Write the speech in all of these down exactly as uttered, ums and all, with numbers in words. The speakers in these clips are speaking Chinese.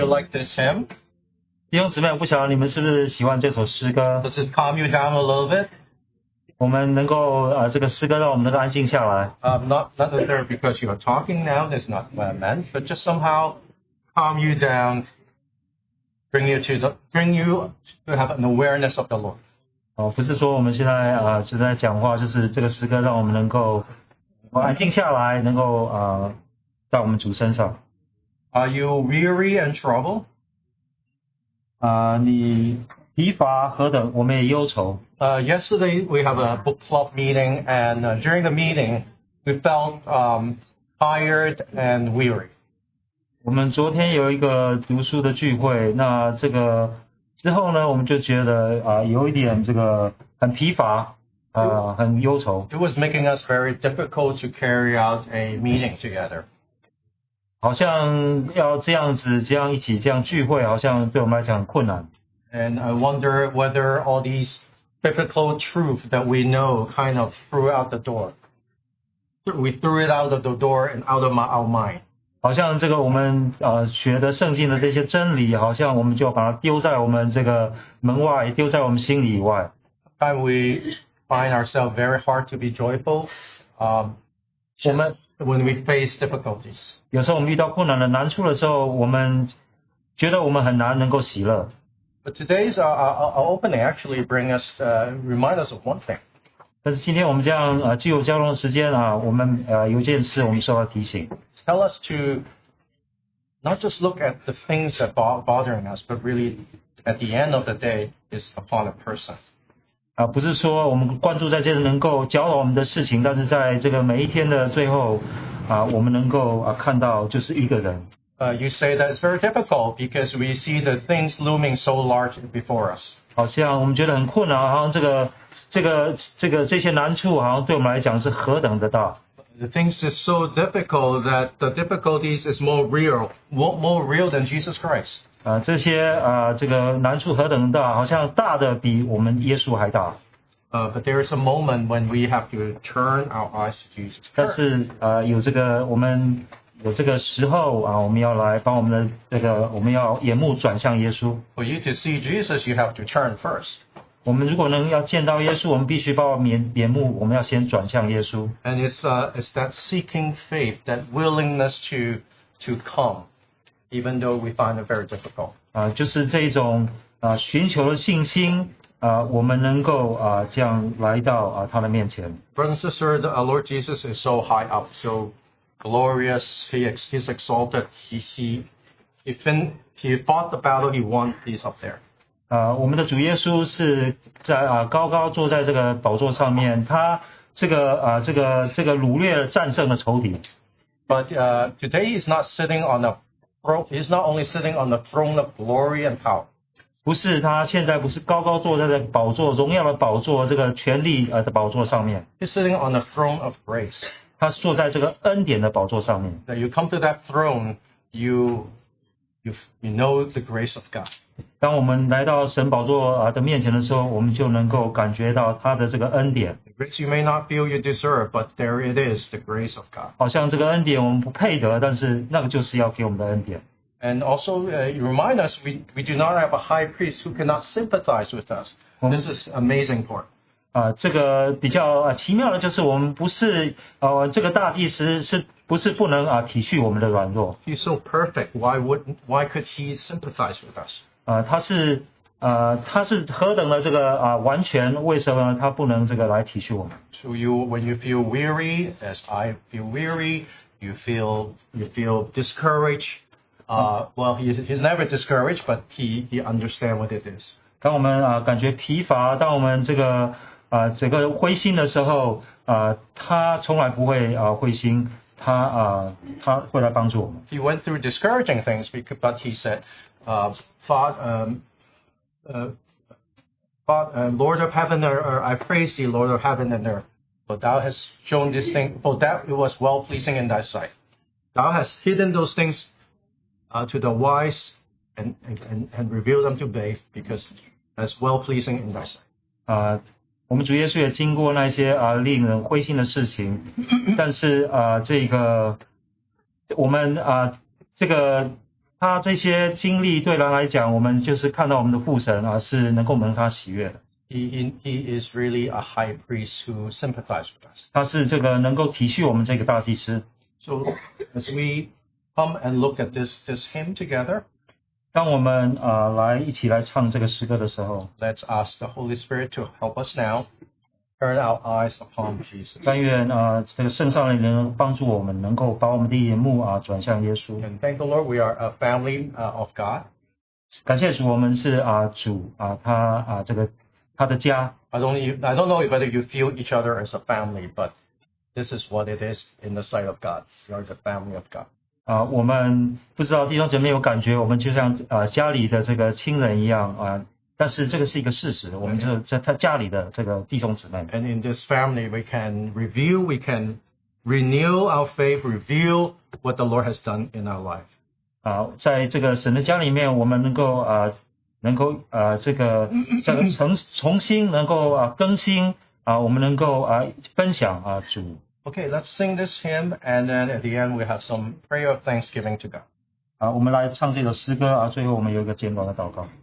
you like this hymn? 弟兄姊妹，我不晓得你们是不是喜欢这首诗歌？ Does it calm you down a little bit? 我们能够啊、呃，这个诗歌让我们能够安静下来。 Um, not not necessarily because you are talking now. That's not what I meant. But just somehow calm you down, bring you to the bring you to have an awareness of the Lord. 哦，不是说我们现在啊、呃、是在讲话，就是这个诗歌让我们能够安静下来，能够啊、呃、在我们主身上。 Are you weary and troubled? 啊、呃，你疲乏何等，我们也忧愁。 Uh, yesterday we have a book club meeting, and uh, during the meeting we felt um, tired and weary. 我们昨天有一个读书的聚会，那这个之后呢，我们就觉得啊、呃、有一点这个很疲乏，啊、呃、很忧愁。 It was making us very difficult to carry out a meeting together. 好像要这样子，这样一起这样聚会，好像对我们来讲很困难。 And I wonder whether all these biblical truth that we know kind of threw out the door. We threw it out of the door and out of my, our mind. 好像这个我们呃学的圣经的这些真理，好像我们就把它丢在我们这个门外，丢在我们心里以外。 Sometimes we find ourselves very hard to be joyful um, just when we face difficulties. 有时候我们遇到困难的难处的时候，我们觉得我们很难能够喜乐。 But today's uh, our, our opening actually bring us, uh, remind us of one thing. 但是今天我们这样呃具有交通的时间啊，我们呃有一件事我们受到提醒， Tell us to not just look at the things that are bothering us, but really at the end of the day is upon a person. 啊，不是说我们关注在这些能够搅扰我们的事情，但是在这个每一天的最后啊，我们能够啊看到就是一个人。 Uh, you say that it's very difficult because we see the things looming so large before us. 好像我们觉得很困难，好像这个这个这个这些难处，好像对我们来讲是何等的大。 The things is so difficult that the difficulties is more real, more, more real than Jesus Christ. 啊，这些啊这个难处何等大，好像大的比我们耶稣还大。 Uh, but there is a moment when we have to turn our eyes to Jesus. 但是啊有这个我们有这个时候啊，我们要来把我们的这个我们要眼目转向耶稣。 For you to see Jesus, you have to turn first. 我们如果能要见到耶稣，我们必须把我们眼眼目，我们要先转向耶稣。 And it's, uh, it's that seeking faith, that willingness to, to come, even though we find it very difficult. 啊，就是这种啊寻求的信心啊，我们能够啊这样来到啊他的面前。 Brothers and sisters, our Lord Jesus is so high up, so glorious. He, he's exalted. He, he, he, fin, he fought the battle. He won. He's up there. 啊，我们的主耶稣是在啊高高坐在这个宝座上面，他这个啊这个这个掳掠战胜了仇敌。 But uh, today he's not sitting on the throne. He's not only sitting on the throne of glory and power. 不是他现在不是高高坐在这个宝座荣耀的宝座这个权力呃的宝座上面， He's sitting on the throne of grace. 他是坐在这个恩典的宝座上面。 That you come to that throne, you, you, you know the grace of God. 当我们来到神宝座啊的面前的时候，我们就能够感觉到他的这个恩典。 The grace you may not feel you deserve, but there it is, the grace of God. 好像这个恩典我们不配得，但是那个就是要给我们的恩典。 And also, uh, you remind us we, we do not have a high priest who cannot sympathize with us. This is amazing part. 啊，这个比较啊奇妙的就是我们不是呃这个大祭司是不是不能啊体恤我们的软弱？ He's so perfect. Why wouldn't? Why could he sympathize with us? 啊，他是呃他是何等的这个啊完全，为什么他不能这个来体恤我们？ So you, when you feel weary, as I feel weary, you feel you feel discouraged. Uh, well, he, he's never discouraged, but he he understands what it is. 当我们啊感觉疲乏，当我们这个啊这个灰心的时候啊，他从来不会啊灰心，他啊他会来帮助我们。 He went through discouraging things, because, but he said, uh, "Father, um, uh, Father, uh, Lord of heaven, or, or I praise thee, Lord of heaven and earth, for thou hast shown this thing, for that it was well pleasing in thy sight. Thou hast hidden those things uh, to the wise and, and, and revealed them to babes, because that's well pleasing in thy sight." 啊，我们主耶稣也经过那些啊令人灰心的事情，但是啊这个我们啊这个他这些经历对人来讲，我们就是看到我们的父神啊，是能够蒙他喜悦的。 He, he is really a high priest who sympathizes with us. 他是这个能够体恤我们这个大祭司。 So as we come and look at this, this hymn together, 当我们啊、呃、来一起来唱这个诗歌的时候， let's ask the Holy Spirit to help us now. Turn our eyes upon Jesus. 但愿啊、呃、这个圣上的灵帮助我们，能够把我们的眼目啊转向耶稣。 And thank the Lord, we are a family uh, of God. 感谢主，我们是啊主啊他啊这个他的家。 I don't, I don't know whether you feel each other as a family, but this is what it is in the sight of God. We are the family of God. 啊，我们不知道弟兄姐妹有感觉，我们就像啊家里的这个亲人一样啊，但是这个是一个事实，我们就是在他家里的这个弟兄姊妹。 And in this family, we can review, we can renew our faith, reveal what the Lord has done in our life. 啊，在这个神的家里面，我们能够啊，能够啊这个这个重重新能够啊更新啊，我们能够啊分享啊主。 Okay, let's sing this hymn, and then at the end we have some prayer of thanksgiving to God. 啊，我们来唱这首诗歌啊，最后我们有一个简短的祷告。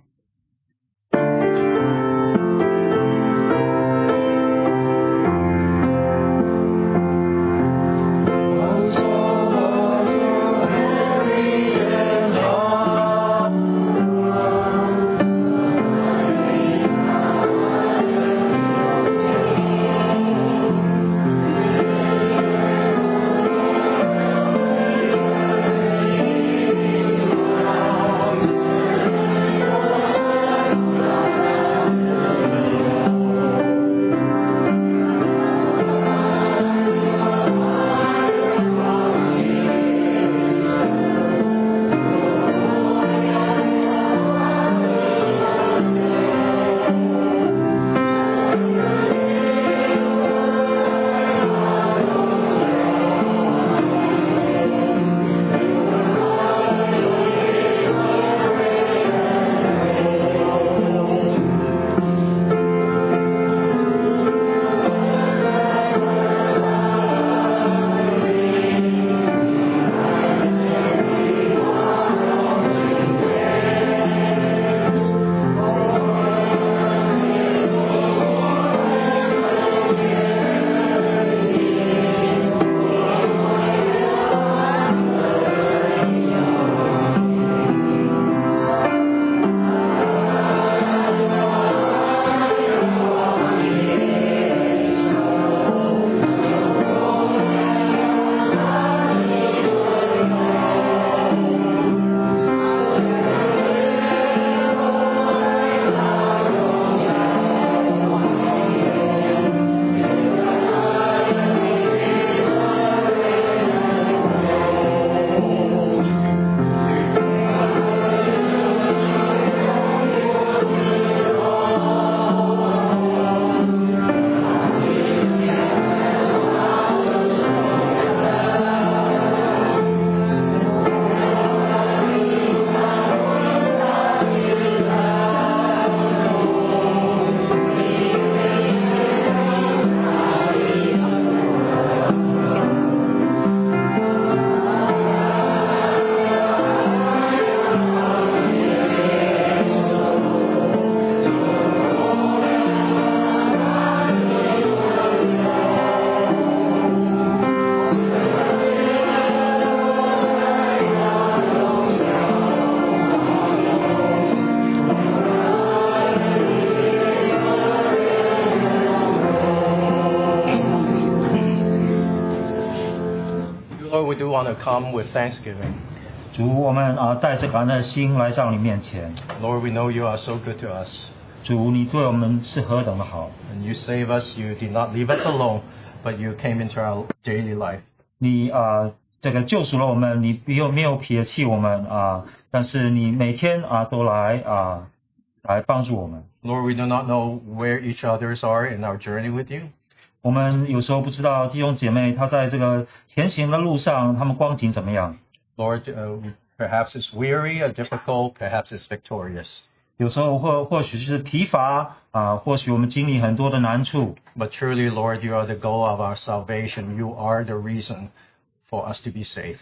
Lord, we do want to come with thanksgiving. 主，我们啊带着感恩的心来到你面前。 Lord, we know you are so good to us. 主，你对我们是何等的好。 And you save us, you did not leave us alone, but you came into our daily life. 你啊这个救赎了我们，你没有没有撇弃我们啊，但是你每天啊都来啊来帮助我们。 Lord, we do not know where each others are in our journey with you. 我们有时候不知道弟兄姐妹他在这个前行的路上，他们光景怎么样。 Lord, uh, perhaps it's weary or difficult, perhaps it's victorious. 有时候或或许是疲乏啊，或许我们经历很多的难处。 But truly, Lord, you are the goal of our salvation. You are the reason for us to be saved.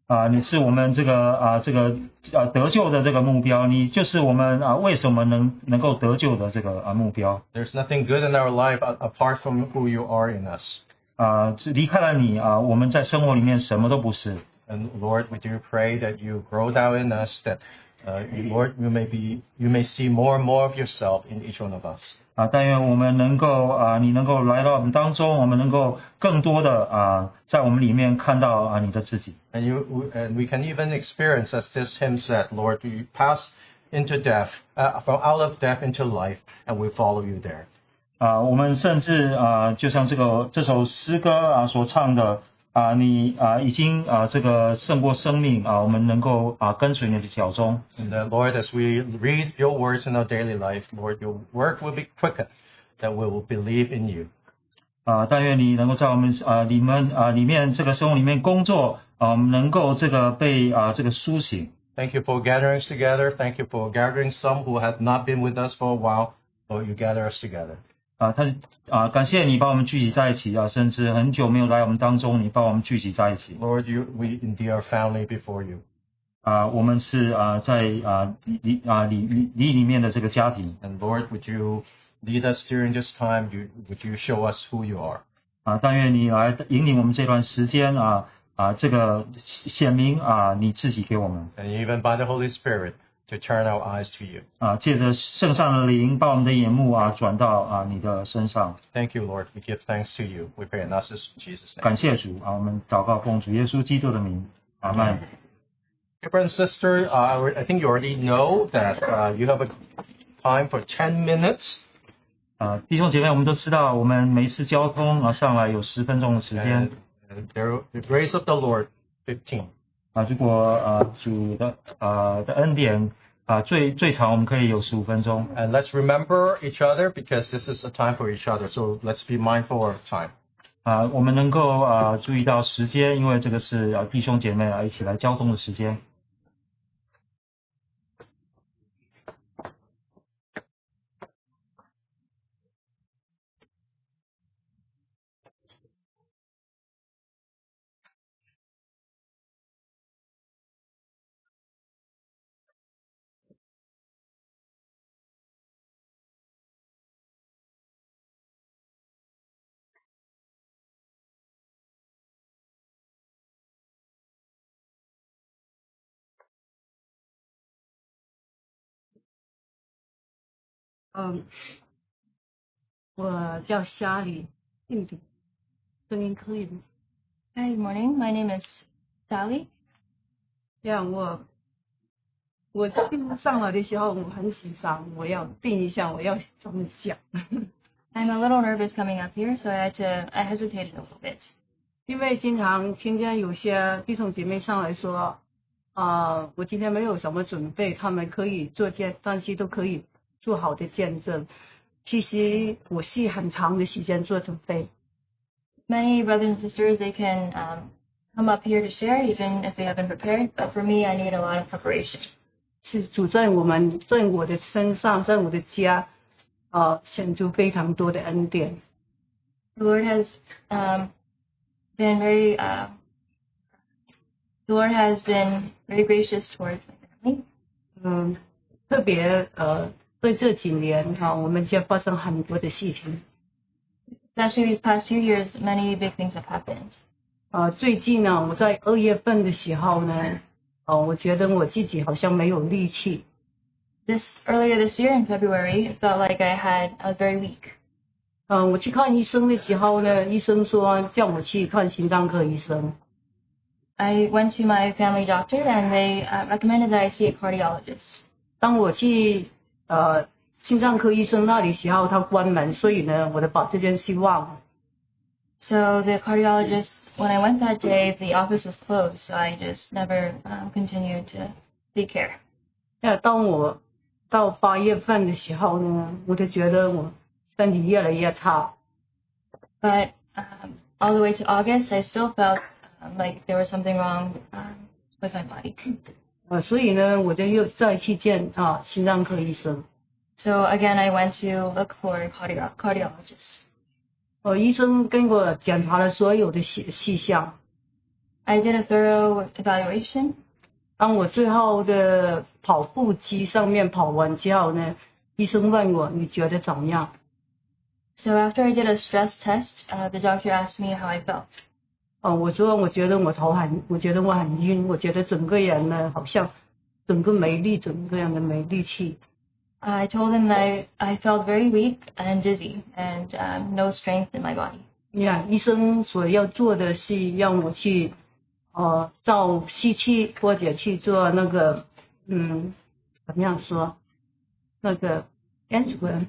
啊，你是我们这个啊这个啊得救的这个目标，你就是我们啊为什么能能够得救的这个啊目标。 There's nothing good in our life apart from who you are in us. 啊，离开了你啊，我们在生活里面什么都不是。 And Lord, we do pray that you grow down in us, that uh, Lord, you may be, you may see more and more of yourself in each one of us. 啊，但愿我们能够啊，你能够来到我们当中，我们能够更多的啊，在我们里面看到啊你的自己。 And you, and we can even experience, as this hymn said, Lord, you pass into death, uh, from out of death into life, and we follow you there. 啊，我们甚至啊，就像这个这首诗歌啊所唱的啊，你啊已经啊这个胜过生命啊，我们能够啊跟随你的脚踪。 And that, Lord, as we read your words in our daily life, Lord, your work will be quickened, that we will believe in you. 啊，但愿你能够在我们啊里面啊里面这个生活里面工作啊，我们能够这个被啊这个苏醒。 Thank you for gathering us together. Thank you for gathering some who have not been with us for a while. Lord, you gather us together. 啊，他啊，感谢你把我们聚集在一起啊，甚至很久没有来我们当中，你把我们聚集在一起。 Lord, you, we indeed are family before you. 啊，我们是啊在啊里啊里里里里面的这个家庭。 And Lord, would you lead us during this time? You, would you show us who you are? 啊，但愿你来引领我们这段时间啊啊，这个显明啊你自己给我们。 And even by the Holy Spirit, to turn our eyes to you. 啊，借着圣上的灵，把我们的眼目啊转到啊你的身上。 Thank you, Lord. We give thanks to you. We pray in us in Jesus' name. 感谢主啊，我们祷告奉主耶稣基督的名，阿门。 Hey, brother and sister, uh, I think you already know that uh, you have a time for ten minutes. 啊，弟兄姐妹，我们都知道，我们每一次交通啊上来有十分钟的时间。 And, and there, the grace of the Lord, fifteen. 啊，如果呃主的呃的恩典啊最最长我们可以有十五分钟。 And let's remember each other because this is a time for each other. So let's be mindful of time. 啊，我们能够啊注意到时间，因为这个是啊弟兄姐妹啊一起来交通的时间。 嗯，我叫夏里，印度，声音可以吗？ Hi, good morning. My name is Sally. 这样我我病上来的时候我很紧张，我要定一下我要怎么讲， I'm a little nervous coming up here, so I had to, I hesitated a little bit. 因为经常听见有些弟兄姐妹上来说，啊、呃，我今天没有什么准备，他们可以做见，但是都可以做好的见证。其实我是很长的时间做准备。 Many brothers and sisters, they can um, come up here to share, even if they haven't prepared. But for me, I need a lot of preparation. 是主在我们在我的身上，在我的家，呃，显出非常多的恩典。 The Lord has um, been very, uh, the Lord has been very gracious towards my family. 嗯，特别呃，在这几年哈、我们家发生很多的事情。 Especially these past two years, many big things have happened. 呃，最近呢，我在二月份的时候呢，呃，我觉得我自己好像没有力气。 This earlier this year in February, it felt like I had I was very weak. 嗯、我去看医生的时候呢，医生说叫我去看心脏科医生。 I went to my family doctor and they uh, recommended that I see a cardiologist. 当我去呃心脏科医生那里时候，他关门，所以呢，我就把这件事忘了。 So the cardiologist, when I went that day, the office was closed, so I just never um, continued to seek care. 那当我到八月份的时候呢，我就觉得我身体越来越差。 But um, all the way to August, I still felt um, like there was something wrong um, with my body. 呃，所以呢，我就又再去见啊心脏科医生。 So again, I went to look for a cardio- cardiologist. 呃，医生跟我检查了所有的细细项。 I did a thorough evaluation. 当我最后的跑步机上面跑完之后呢，医生问我你觉得怎么样？ So after I did a stress test, uh, the doctor asked me how I felt. 哦，我说我觉得我头很，我觉得我很晕，我觉得整个人呢好像整个没力，整个人的没力气。 I told him that I, I felt very weak and dizzy and um, no strength in my body. 你看，医生所要做的是让我去呃照吸气或者去做那个嗯怎么样说那个 angiogram，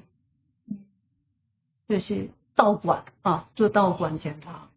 就是导管啊，做导管检查。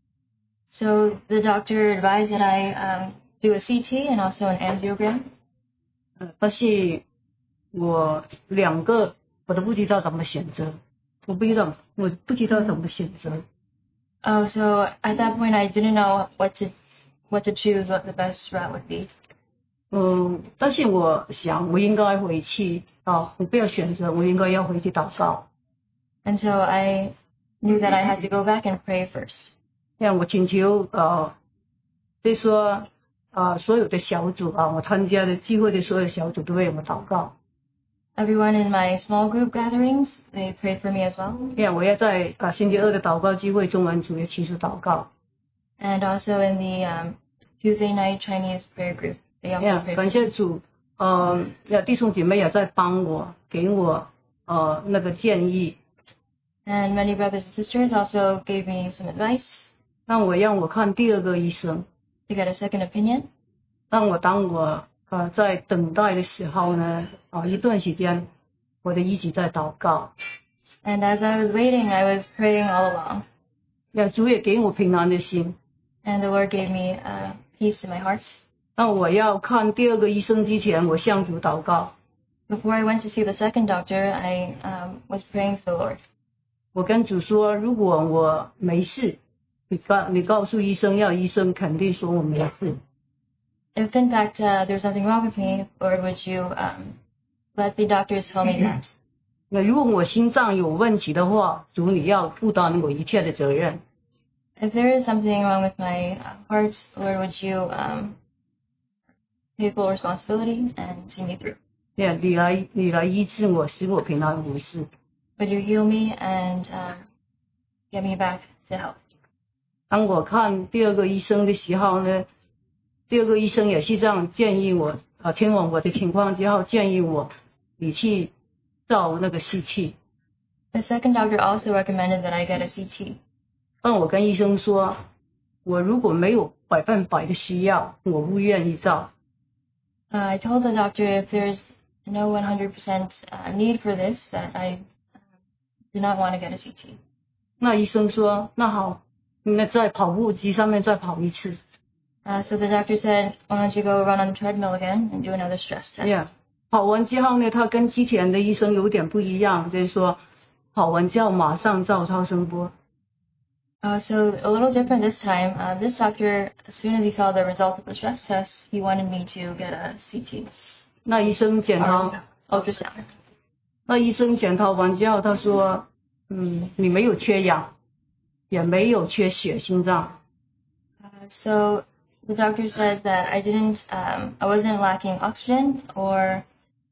So the doctor advised that I um, do a C T and also an angiogram. 呃，但是我两个我都不知道怎么选择，我不知道我不知道怎么选择。 Oh, so at that point I didn't know what to what to choose, what the best route would be. 嗯，但是我想我应该回去啊，我不要选择，我应该要回去祷告。 And so I knew that I had to go back and pray first. 让我请求呃，就说呃所有的小组啊，我参加的聚会的所有小组都为我祷告。 Everyone in my small group gatherings, they prayed for me as well. 让我要在啊星期二的祷告聚会中文组也起诉祷告。 And also in the um, Tuesday night Chinese prayer group, they also 呀， prayed 感 for me. 谢主，呃，呀弟兄姐妹也在帮我，给我呃那个建议， And many brothers and sisters also gave me some advice 让我让我看第二个医生。 to get a second opinion. 让我当我呃在等待的时候呢，啊、一段时间我就一直在祷告， And as I was waiting, I was praying all along. 让主也给我平安的心。 And the Lord gave me uh, peace in my heart. 那我要看第二个医生之前，我向主祷告， Before I went to see the second doctor, I um, was praying to the Lord. 我跟主说，如果我没事，你告你告诉医生，要医生肯定说我没事。 If in fact uh, there's nothing wrong with me, Lord, would you um, let the doctors tell me that? 那如果我心脏有问题的话，主你要负担我一切的责任。 If there is something wrong with my uh, heart, Lord, would you um, take full responsibility and see me through? 对，你来你来医治我，使我平安无事。 Would you heal me and um, get me back to health? 当我看第二个医生的时候呢，第二个医生也是这样建议我，啊，听完我的情况之后，建议我你去照那个吸气。 The second doctor also recommended that I get a C T. 但我跟医生说，我如果没有百分百的需要，我不愿意照。 Uh, I told the doctor if there's no one hundred percent uh, need for this, that I uh, do not want to get a C T. 那医生说，那好，那在跑步机上面再跑一次。 Uh, so the doctor said, why don't you go run on the treadmill again and do another stress test? Yeah， 跑完之后呢，他跟之前的医生有点不一样，就是说跑完之后马上照超声波。 Uh, so a little different this time. Uh, this doctor, as soon as he saw the results of the stress test, he wanted me to get a C T. 那医生检查， Ultrasound. 那医生检查完之后，他说，嗯，你没有缺氧，也没有缺血，心脏。 Uh, so the doctor said that I didn't, um, I wasn't lacking oxygen or,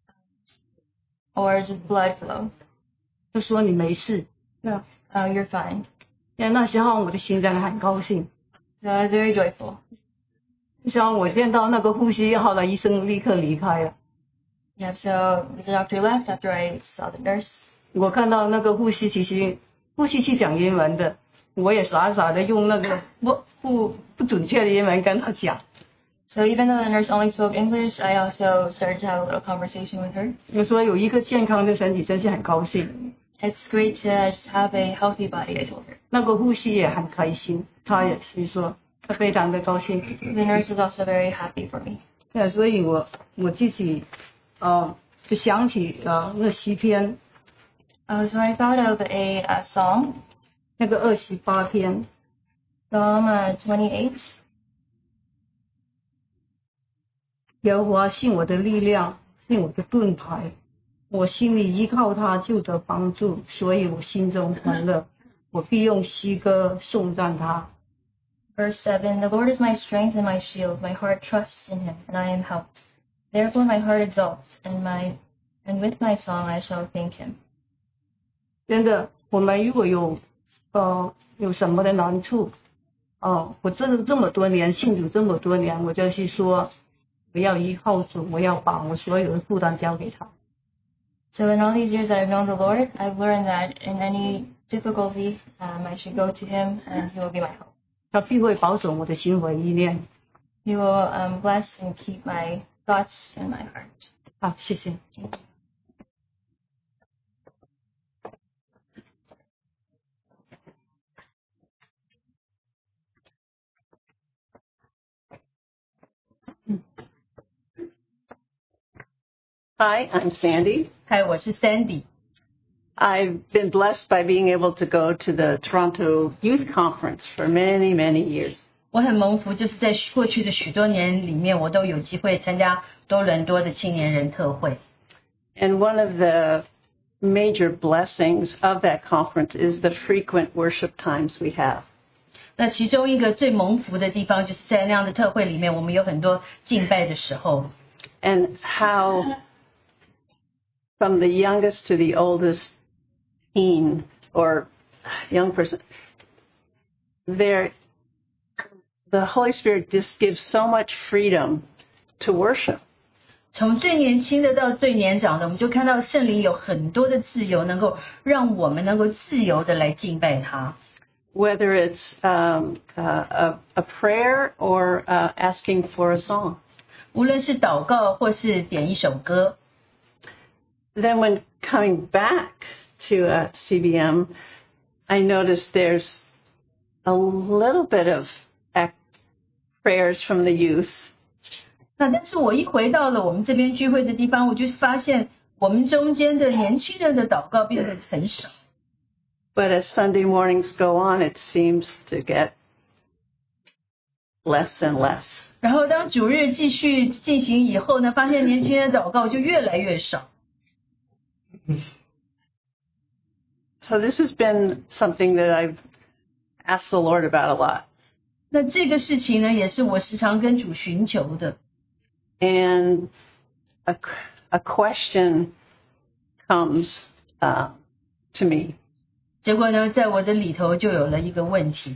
or just blood flow. 他说你没事。对啊， Uh, you're fine. 因为那时候我的心脏很高兴。 So I was very joyful. 那时候我见到那个呼吸，后来医生立刻离开了。 Yeah, so the doctor left after I saw the nurse. 我看到那个呼吸，其实呼吸是讲英文的，我也傻傻的用那个不不不准确的英文跟他讲。 So even though the nurse only spoke English, I also started to have a little conversation with her. 我说有一个健康的身体，真是很高兴。 It's great to just have a healthy body, I told her. 那个呼吸也很开心，他也是说他非常的高兴。 The nurse was also very happy for me. 对，所以我我自己呃就想起呃那诗篇 Uh, so I thought of a, uh song, 那个二十八篇， Psalm uh, twenty-eight. 耶和华是我的力量，是我的盾牌，我心里依靠他就得帮助，所以我心中欢乐，我必用诗歌颂赞他。 Verse seven, the Lord is my strength and my shield. My heart trusts in him, and I am helped. Therefore my heart exalts, and my and with my song I shall thank him. 真的，我们如果有呃有什么的难处，哦，我这这么多年信主这么多年，我就是说，我要依靠主，我要把我所有的负担交给他。 So in all these years that I've known the Lord, I've learned that in any difficulty, um, I should go to him, and he will be my help. 他必会保守我的心怀意念。 He will um, bless and keep my thoughts in my heart. 好，谢谢。 Thank you. Hi, I'm Sandy. 嗨，我是 Sandy。 I've been blessed by being able to go to the Toronto Youth Conference for many, many years. 我很蒙福，就是在过去的许多年里面，我都有机会参加多伦多的青年人特会。 And one of the major blessings of that conference is the frequent worship times we have. 那其中一个最蒙福的地方，就是在那样的特会里面，我们有很多敬拜的时候。 And how from the youngest to the oldest teen or young person, there, the Holy Spirit just gives so much freedom to worship. 从最年轻的到最年长的，我们就看到圣灵有很多的自由，能够让我们能够自由的来敬拜他。 Whether it's um, uh, a, a prayer or uh, asking for a song. 无论是祷告或是点一首歌。 Then when coming back to uh, C B M, I noticed there's a little bit of act prayers from the youth. 那但是我一回到了我们这边聚会的地方，我就发现我们中间的年轻人的祷告变得很少。 But as Sunday mornings go on, it seems to get less and less. 然后当主日继续进行以后呢，发现年轻人的祷告就越来越少。 So this has been something that I've asked the Lord about a lot. 那这个事情呢，也是我时常跟主寻求的。 And a, a question comes uh, to me. 结果呢，在我的里头就有了一个问题。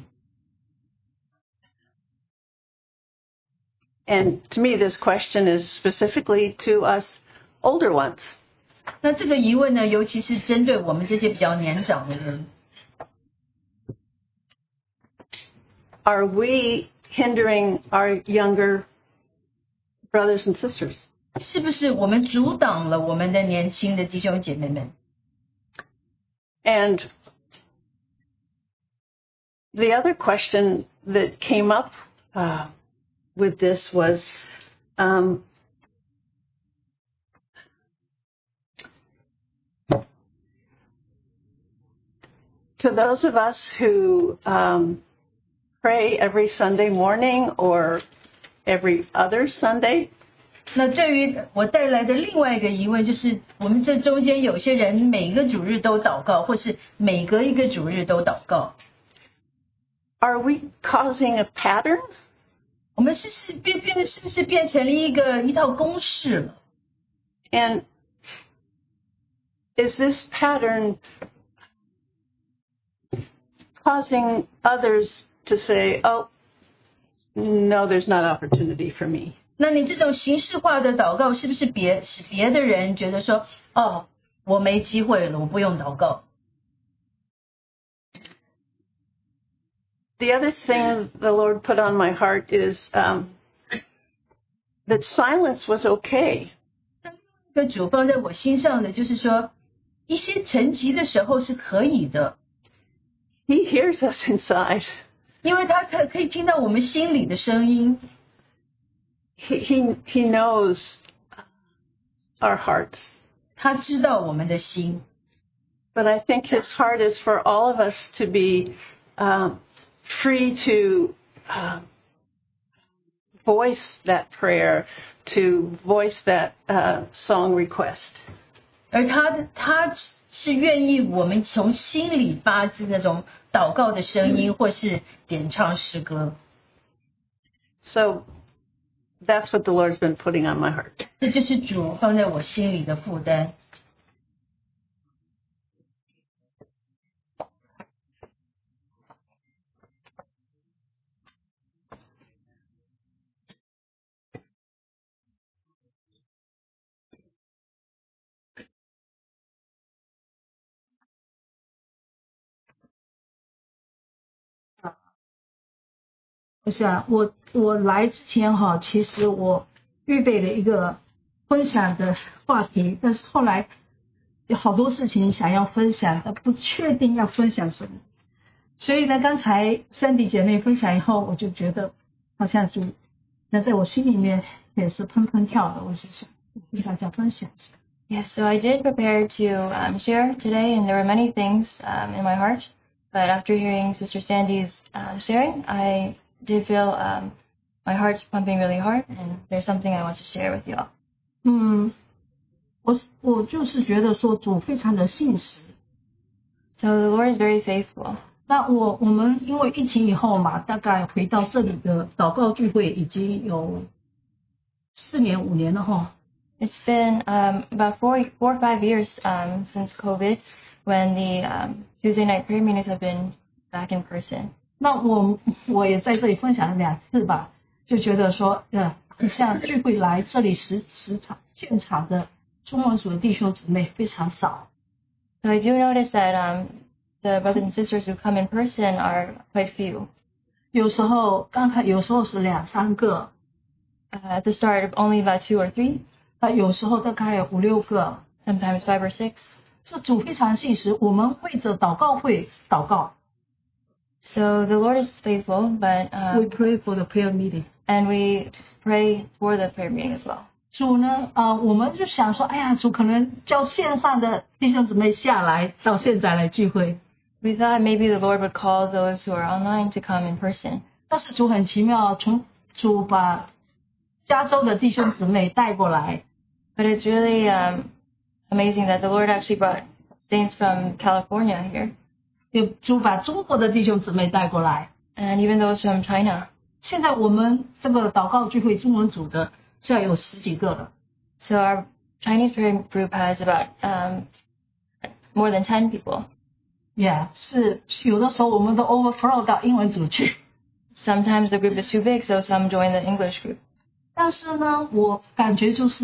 And to me, this question is specifically to us older ones. 那这个疑问呢，尤其是针对我们这些比较年长的人。 Are we hindering our younger brothers and sisters? 是不是我们阻挡了我们的年轻的弟兄姐妹们？ And the other question that came up uh, with this was, um, to those of us who um, pray every Sunday morning or every other Sunday, 那对于我带来的另外一个疑问，就是我们这中间有些人每个主日都祷告，或是每隔一个主日都祷告， are we causing a pattern? 我们是是变变得是不是变成了一个一套公式了？ And is this pattern causing others to say, oh, no, there's not opportunity for me? 那你这种形式化的祷告，是不是别使别的人觉得说，哦，我没机会了，我不用祷告？ The other thing the Lord put on my heart is um, that silence was okay. 这个主放在我心上的就是说，一些沉寂的时候是可以的， He hears us inside. 因为他可可以听到我们心里的声音。 He, he, he knows our hearts. 他知道我们的心， But I think his heart is for all of us to be um, free to uh, voice that prayer, to voice that uh, song request. 而他的他是愿意我们从心里发自那种祷告的声音，或是点唱诗歌。 So that's what the Lord's been putting on my heart. 这就是主放在我心里的负担。我想我我来之前哈，其实我预备了一个分享的话题，但是后来有好多事情想要分享，但不确定要分享什么。所以呢，刚才珊迪姐妹分享以后，我就觉得好像主那在我心里面也是砰砰跳的，我是想跟大家分享一下。 Yes, so I did prepare to um, share today, and there were many things um, in my heart. But after hearing Sister Sandy's uh, sharing, I did feel um, my heart's pumping really hard, and there's something I want to share with you all. 嗯，我我就是觉得说主非常的信实。 So the Lord is very faithful. 那我我们因为疫情以后嘛，大概回到这里的祷告聚会已经有四年五年了哈。 It's been um, about four, four or five years um, since COVID, when the um, Tuesday night prayer meetings have been back in person. 那我我也在这里分享了两次吧，就觉得说，呃，像聚会来这里时时场现场的中文组的弟兄姊妹非常少。 So I do notice that um, the brothers and sisters who come in person are quite few. 有时候刚开，有时候是两三个， Uh, at the start, only about two or three, 啊，有时候大概有五六个。 sometimes five or six. 这主非常信实，我们为着祷告会祷告。 So the Lord is faithful, but We um, pray for the prayer meeting. and we pray for the prayer meeting as well. 主呢，呃，我们就想说，哎呀，主可能叫线上的弟兄姊妹下来，到现在来聚会。 We thought maybe the Lord would call those who are online to come in person. 但是主很奇妙，从主把加州的弟兄姊妹带过来， But it's really um, amazing that the Lord actually brought saints from California here, 有主把中国的弟兄姊妹带过来。 and even those from China. 现在我们这个祷告聚会中文组的，现在有十几个了。 So our Chinese prayer group has about um, more than ten people. Yeah， 是有的时候我们都 overflow 到英文组去。 Sometimes the group is too big, so some join the English group. 但是呢，我感觉就是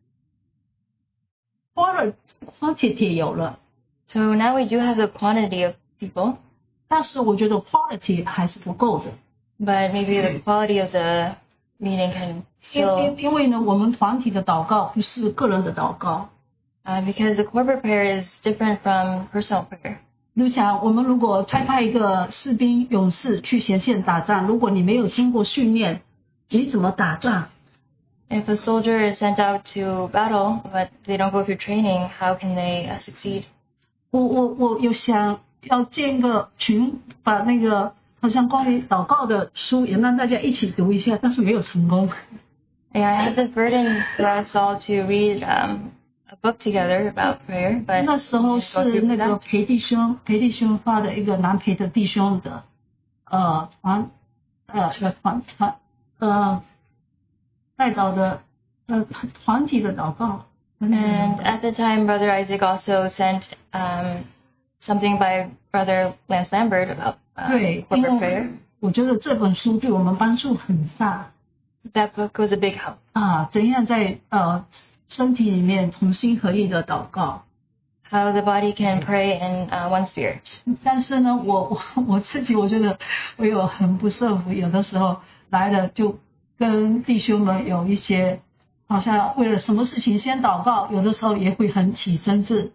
quality quantity 有了， So now we do have the quantity of people, 但是我觉得 quality 还是不够的。 but maybe the quality of the meeting can 因 still, 因因为呢，我们团体的祷告不是个人的祷告。 uh, because the corporate prayer is different from personal prayer. 你想，我们如果差派一个士兵、勇士去前线打仗，如果你没有经过训练，你怎么打仗？ If a soldier is sent out to battle, but they don't go through training, how can they uh, succeed? 我我我有想要建一个群，把那个好像关于祷告的书也让大家一起读一下，但是没有成功。 Yeah, I had this burden for us all to read um, a book together about prayer, but 那时候 we didn't go 是 through 那个 that. 裴弟兄，裴弟兄发的一个南裴的弟兄的，呃团，呃团团呃带导的呃团团体的祷告。 And at the time, Brother Isaac also sent um, something by Brother Lance Lambert about uh, 对，因 corporate 为 prayer. 我觉得这本书对我们帮助很大 That book was a big help. 啊，怎样在呃身体里面同心合意的祷告。 How the body can pray in uh, one spirit. 但是呢，我我我自己我觉得我有很不顺服，有的时候来了就跟弟兄们有一些好像为了什么事情先祷告，有的时候也会很起争执。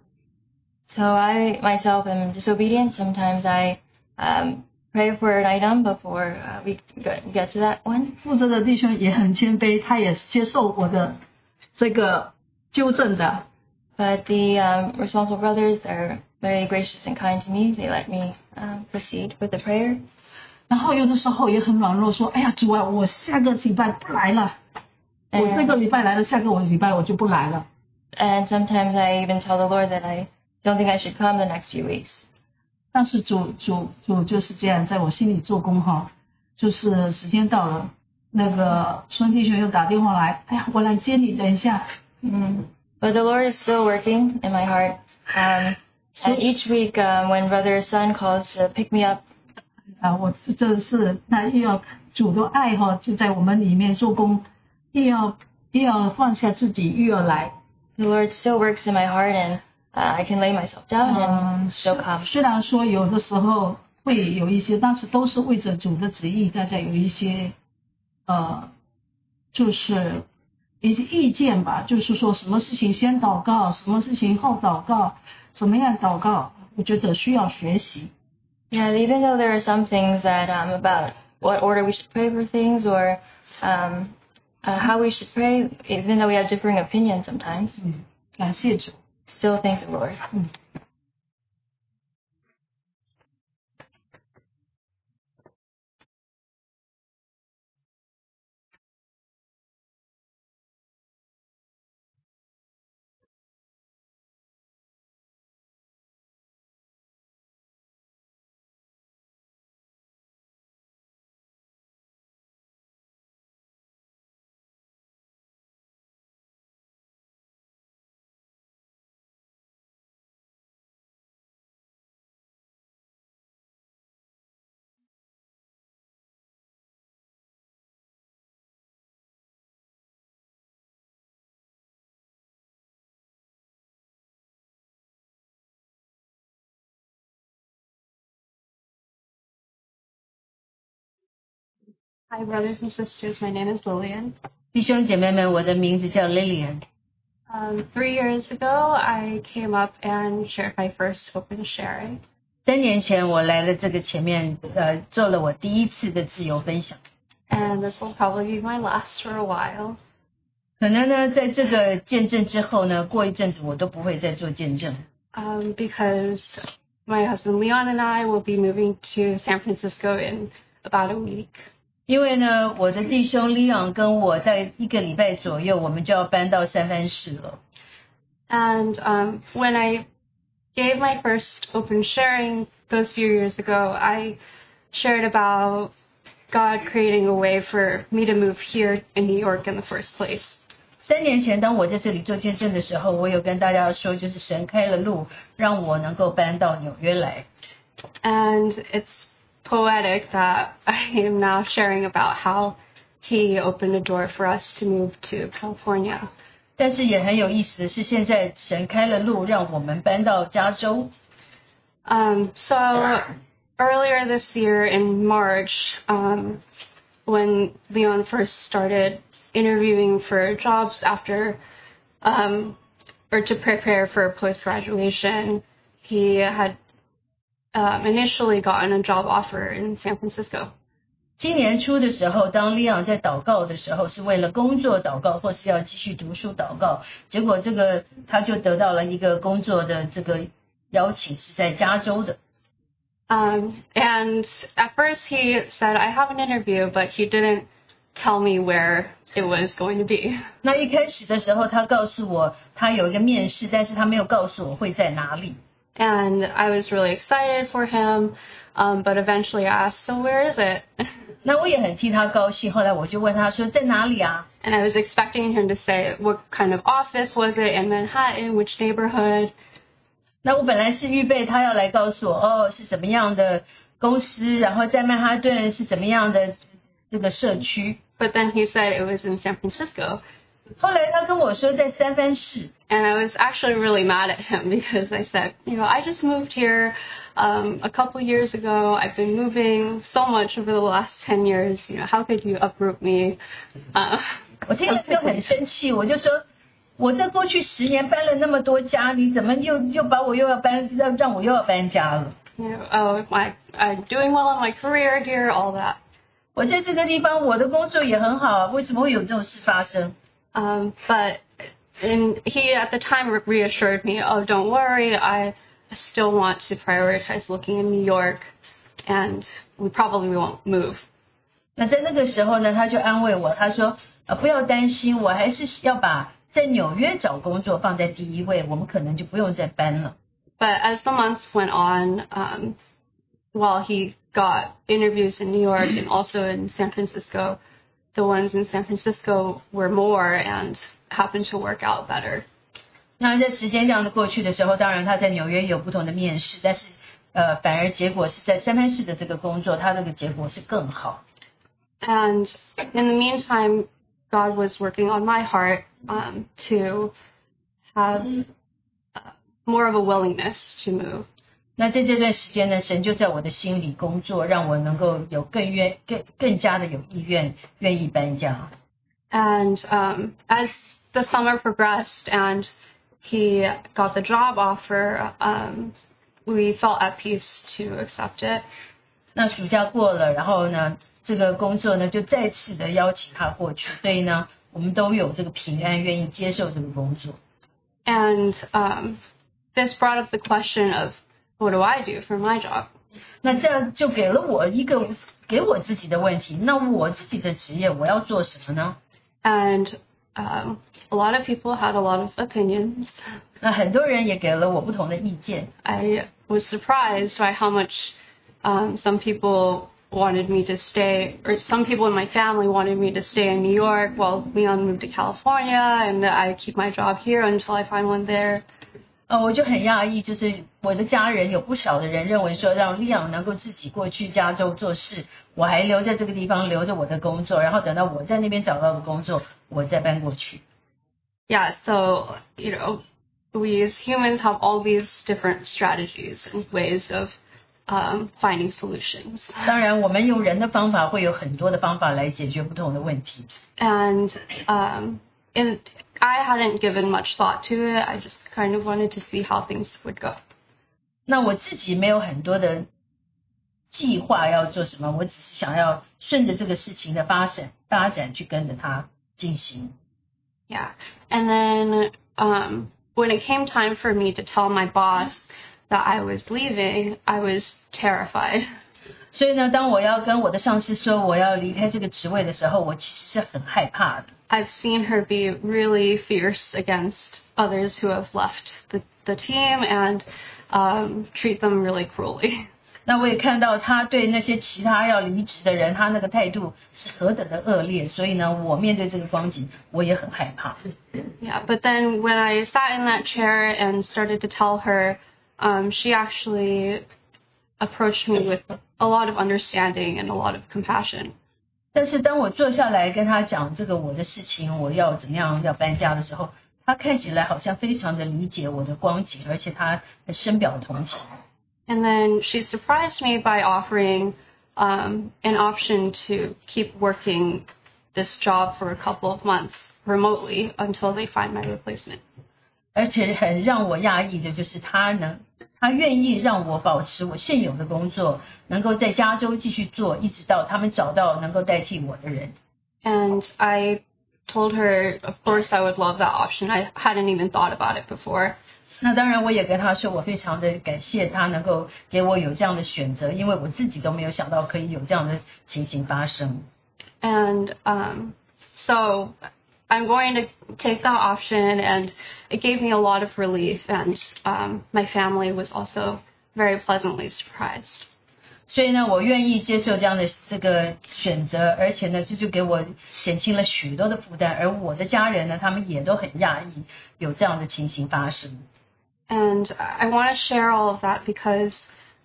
So I myself am disobedient. Sometimes I um, pray for an item before uh, we get get to that one. 负责的弟兄也很谦卑，他也是接受我的这个纠正的。 But the um, responsible brothers are very gracious and kind to me. They let me um, proceed with the prayer. 然后有的时候也很软弱，说：“哎呀，主啊，我下个礼拜不来了，我这个礼拜来了，下个我礼拜我就不来了。” And sometimes I even tell the Lord that I don't think I should come the next few weeks. 但是主主主就是这样在我心里做工哈，就是时间到了， 那个孙弟兄又打电话来，哎呀，我来接你，等一下。 Mm. But the Lord is still working in my heart. Um, and each week, um, when Brother Sun calls to pick me up, 啊，我这是那又要主的爱哈，就在我们里面做工，又要又要放下自己，又要来。 the Lord still works in my heart, and uh, I can lay myself down 嗯， and still come. 虽然说有的时候会有一些，但是都是为着主的旨意，大家有一些呃，就是一些意见吧，就是说什么事情先祷告，什么事情后祷告，怎么样祷告，我觉得需要学习。 Yeah, even though there are some things that um, about what order we should pray for things or um, uh, how we should pray, even though we have differing opinions sometimes, 嗯，感谢主。 still thank the Lord. Hi, brothers and sisters. My name is Lillian. 弟兄姐妹们，我的名字叫 Lillian。 Um, three years ago, I came up and shared my first open sharing. 三年前，我来了这个前面，呃，做了我第一次的自由分享。 And this will probably be my last for a while. 可能呢，在这个见证之后呢，过一阵子我都不会再做见证。 Um, because my husband Leon and I will be moving to San Francisco in about a week. 因为呢，我的弟兄 Leon 跟我在一个礼拜左右，我们就要搬到三藩市了。 And um, when I gave my first open sharing those few years ago, I shared about God creating a way for me to move here in New York in the first place. 三年前，当我在这里做见证的时候，我有跟大家说，就是神开了路，让我能够搬到纽约来。 And it's poetic that I am now sharing about how he opened a door for us to move to California. 但是也很有意思的是，现在神开了路，让我们搬到加州。 Um, so earlier this year in March, um, when Leon first started interviewing for jobs after, um, or to prepare for post-graduation, he had um, initially gotten a job offer in San Francisco. 今年初的时候，当利昂在祷告的时候，是为了工作祷告，或是要继续读书祷告。结果这个他就得到了一个工作的这个邀请，是在加州的。 Um, and at first he said, I have an interview, but he didn't tell me where it was going to be. 那一开始的时候，他告诉我他有一个面试，但是他没有告诉我会在哪里。 And I was really excited for him, um, but eventually I asked, so where is it? 那我也很替他高兴。后来我就问他说在哪里啊？ And I was expecting him to say, what kind of office was it in Manhattan, which neighborhood? 那我本来是预备他要来告诉我，哦，是什么样的公司，然后在曼哈顿是怎么样的这个社区。 But then he said it was in San Francisco. 后来他跟我说在三藩市。 And I was actually really mad at him because I said, you know, I just moved here um, a couple years ago. I've been moving so much over the last ten years. You know, how could you uproot me? Uh, 我听了就很生气，我就说，我在过去十年搬了那么多家，你怎么又又把我又要搬，让让我又要搬家了？ you know, oh, my, I'm doing well in my career here, all that. 我在这个地方，我的工作也很好，为什么会有这种事发生？ Um, but and he at the time reassured me, oh, don't worry, I still want to prioritize looking in New York, and we probably won't move. 那在那个时候呢，他就安慰我，他说，呃，不要担心，我还是要把在纽约找工作放在第一位，我们可能就不用再搬了。 But as the months went on, um, while he got interviews in New York and also in San Francisco, the ones in San Francisco were more and happened to work out better. 那在时间这样的过去的时候，当然他在纽约有不同的面试，但是呃，反而结果是在三藩市的这个工作，他这个结果是更好。 And in the meantime, God was working on my heart um, to have uh, more of a willingness to move. 那在这段时间呢，神就在我的心里工作，让我能够有更愿更更加的有意愿，愿意搬家。 And um, as the summer progressed and he got the job offer, um, we felt at peace to accept it. 那暑假过了，然后呢，这个工作呢就再次的邀请他过去，所以呢，我们都有这个平安，愿意接受这个工作。 And um, this brought up the question of what do I do for my job? 那这样就给了我一个给我自己的问题，那我自己的职业我要做什么呢？ And um, a lot of people had a lot of opinions. 那很多人也给了我不同的意见。 I was surprised by how much um, some people wanted me to stay, or some people in my family wanted me to stay in New York while Leon moved to California, and that I keep my job here until I find one there. 呃，我就很讶异，就是我的家人有不少的人认为说，让利昂能够自己过去加州做事，我还留在这个地方留着我的工作，然后等到我在那边找到的工作，我再搬过去。 Yeah, so, you know, we as humans have all these different strategies and ways of um, finding solutions. 当然，我们用人的方法会有很多的方法来解决不同的问题。 And um, in, I hadn't given much thought to it. I just kind of wanted to see how things would go. 那我自己没有很多的计划要做什么，我只是想要顺着这个事情的发展发展去跟着它进行。 Yeah. And then um, when it came time for me to tell my boss that I was leaving, I was terrified. 所以呢，当我要跟我的上司说我要离开这个职位的时候，我其实是很害怕的。 I've seen her be really fierce against others who have left the, the team and um, treat them really cruelly. 那我也看到他对那些其他要离职的人，他那个态度是何等的恶劣，所以呢，我面对这个光景，我也很害怕。 Yeah, but then when I sat in that chair and started to tell her, um, she actually approached me with a lot of understanding and a lot of compassion. 但是当我坐下来跟他讲这个我的事情，我要怎么样要搬家的时候，他看起来好像非常的理解我的光景，而且他还深表同情。 And then she surprised me by offering um, an option to keep working this job for a couple of months remotely until they find my replacement. 而且很让我讶异的就是他能，他愿意让我保持我现有的工作，能够在加州继续做，一直到他们找到能够代替我的人。 And I told her, of course, I would love that option. I hadn't even thought about it before. 那当然，我也跟他说，我非常的感谢他能够给我有这样的选择，因为我自己都没有想到可以有这样的情形发生。 And um, so I'm going to take that option, and it gave me a lot of relief, and um, my family was also very pleasantly surprised. 所以呢，我愿意接受这样的这个选择，而且呢，这就给我减轻了许多的负担。而我的家人呢，他们也都很讶异有这样的情形发生。 And I want to share all of that because,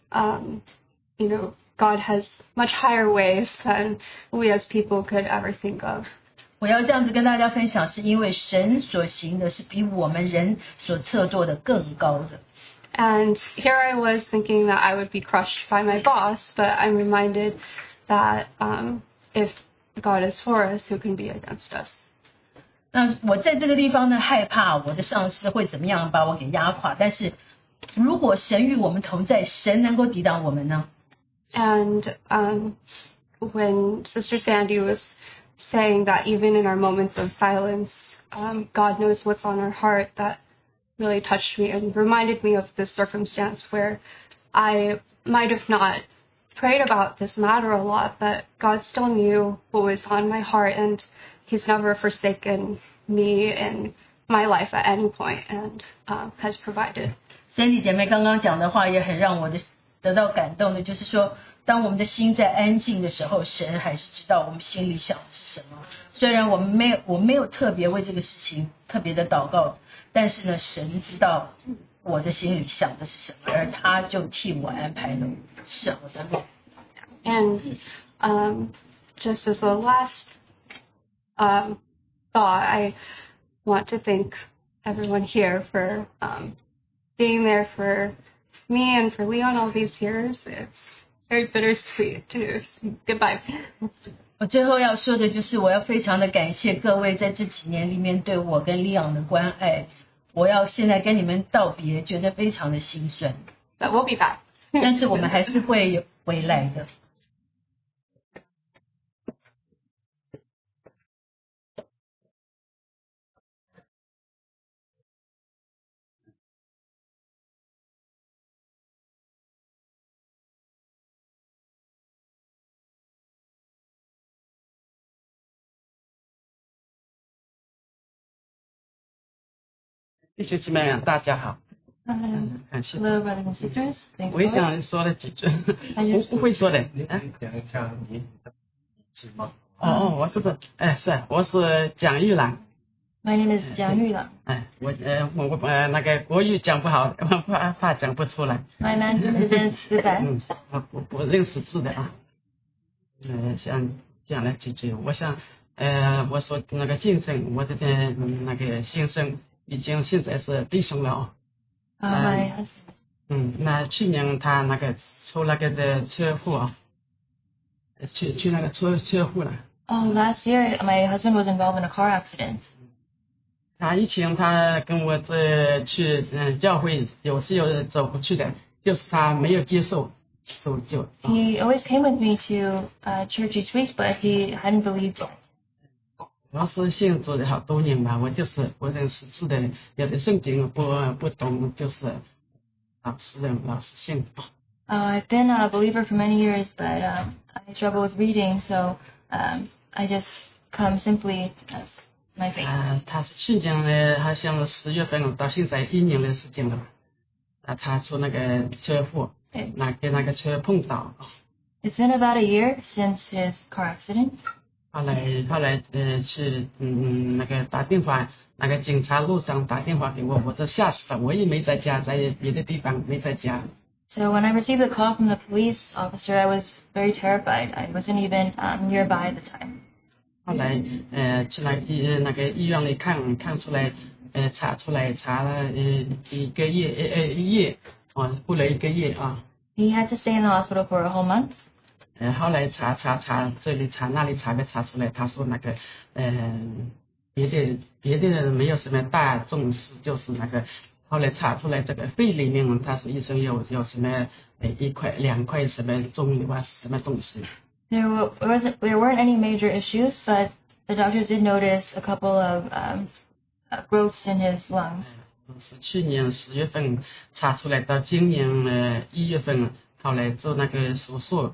um, you know, God has much higher ways than we as people could ever think of. 我要这样子跟大家分享，是因为神所行的是比我们人所测度的更高的。 And here I was thinking that I would be crushed by my boss, but I'm reminded that um, if God is for us, who can be against us? 那我在这个地方呢，害怕我的上司会怎么样把我给压垮。但是如果神与我们同在，神能够抵挡我们呢？ And um, when Sister Sandy was saying that even in our moments of silence, um, God knows what's on our heart, that really touched me and reminded me of this circumstance where I might have not prayed about this matter a lot, but God still knew what was on my heart, and He's never forsaken me in my life at any point, and um, has provided. Sandy 姐妹刚刚讲的话也很让我的得到感动的，就是说当我们的心在安静的时候，神还是知道我们心里想的是什么。虽然我们没有我没有特别为这个事情特别的祷告，但是呢，神知道我的心里想的是什么，而他就替我安排了适合的路。 And um, just as a last um, thought, I want to thank everyone here for um, being there for me and for Leon all these years. It's very bittersweet to goodbye. 我最后要说的就是，我要非常的感谢各位在这几年里面对我跟利昂的关爱。我要现在跟你们道别，觉得非常的心酸。 But we'll be back. 但是我们还是会回来的。 弟兄姊妹们，大家好。 Um, 感谢。 hello, brothers and sisters. Thank 我也 you. 想说了几句，不不会说的。啊讲一下你的职吗？ 哦哦，我知道，哎，是，我是蒋玉兰。 My name is Jiang Yulang. 哎，我呃我我呃那个国语讲不好，我怕怕讲不出来。 My Mandarin isn't the 嗯 best.， 我不不认识字的啊。呃，想讲了几句，我想呃我说那个见证，我的嗯那个先生已经现在是弟兄了哦。 Uh, my husband. 嗯，那去年他那个出那个的车祸啊，去去那个车车祸了。 Oh, last year my husband was involved in a car accident. 他以前他跟我这去嗯教会有时有走不去的，就是他没有接受走就。 He always came with me to uh, church each week, but he hadn't believed yet. 我是信主的好多年吧，我就是我认识字的，有的圣经不不懂，就是老师的老师信。 Uh, I've been a believer for many years, but um, I struggle with reading, so um, I just come simply as my faith. 啊，他是去年呢，好像十月份到现在一年的时间了吧。啊，他出那个车祸，那跟那个车碰到。 It's been about a year since his car accident. 后来后来呃去嗯那个打电话，那个警察路上打电话给我，我这吓死了，我也没在家，在别的地方没在家。 So when I received the call from the police officer, I was very terrified. I wasn't even um, nearby at the time. 后来呃去那医那个医院里看看出来，呃查出来查了呃一个月呃呃一月，哦过了一个月啊。 He had to stay in the hospital for a whole month. 呃后来查查查这里查那里查没查出来，他说那个呃别的别的人没有什么大重视，就是那个后来查出来这个肺里面，他说医生有有什么呃一块两块什么肿瘤啊什么东西。 There wa- wasn't there weren't any major issues, but the doctors did notice a couple of um, uh, growths in his lungs. 是去年十月份查出来，到今年呃一月份，后来做那个手术，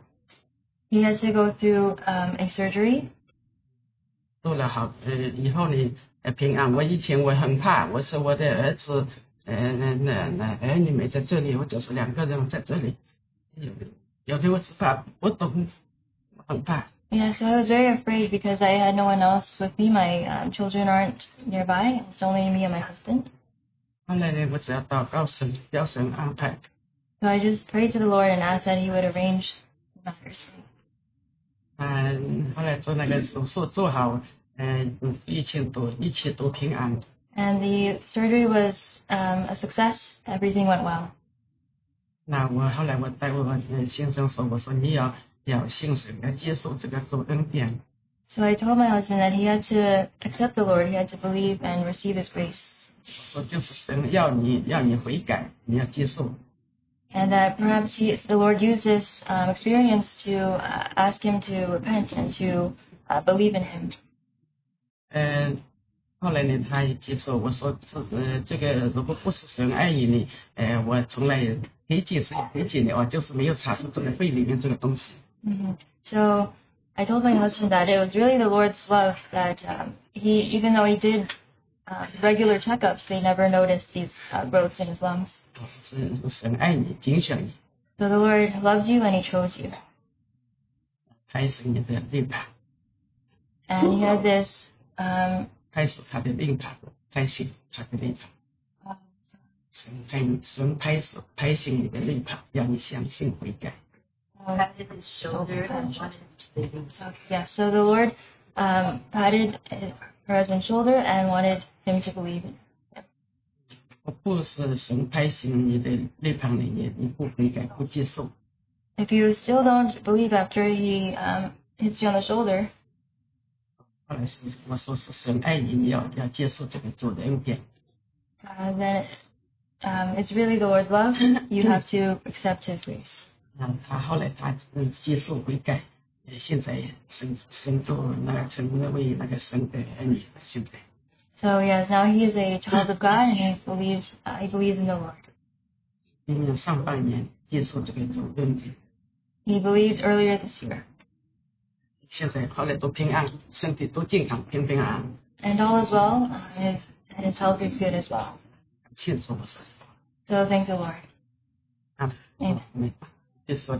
He had to go through um, a surgery. 做了好呃以后呢呃平安。我以前我很怕，我说我的儿子呃那那那儿女没在这里，我就是两个人在这里，有的有的我只怕不懂，我很怕。 Yeah, so I was very afraid because I had no one else with me. My um, children aren't nearby. It's only me and my husband. 后来呢，我只要祷告神，要神安排。 So I just prayed to the Lord and asked that He would arrange matters. 嗯，后来做那个手术做好，嗯，一切都一切都平安。 And the surgery was um, a success. Everything went well. 那我后来我带我呃先生说，我说你要要信神，要接受这个主恩典。 So I told my husband that he had to accept the Lord. He had to believe and receive His grace. 说就是神要你要你悔改，你要接受。 And that perhaps he, the Lord used this um, experience to uh, ask him to repent and to uh, believe in Him. 嗯，后来呢，他也接受。我说这呃这个如果不是神爱你，呃，我从来可以解释也可以解的啊，就是没有查出这个肺里面这个东西。 hmm So I told my husband that it was really the Lord's love that um, he, even though he did uh, regular checkups, they never noticed these uh, growths in his lungs. 是是神爱你，拣选你。 So the Lord loved you and He chose you. 开始你的立法， And he had this, um, 开始他的立法，开始他的立法。神开神开始开始你的立法，让你相信悔改。 patted his shoulder and wanted him to believe. Okay, yeah, so the Lord um, patted her husband's shoulder and wanted him to believe in him. 不是神开始你的立法里面，你不悔改不接受， If you still don't believe after he um, hits you on the shoulder, 后来是我说是神爱你，你要要接受这个主的恩典。 uh, then um, it's really the Lord's love. You have to accept his grace. 那他后来他嗯接受悔改，呃，现在神神做那个成为那个神的儿女，现在。 So yes, now he is a child of God and he believes uh, he believes in the Lord. 今年上半年接受这个主恩典， He believed earlier this year. 现在后来都平安，身体都健康，平平安安。 And all is well, uh, and, his, and his health is good as well. 谢主我说， So thank the Lord. 啊， Amen. 没，就说。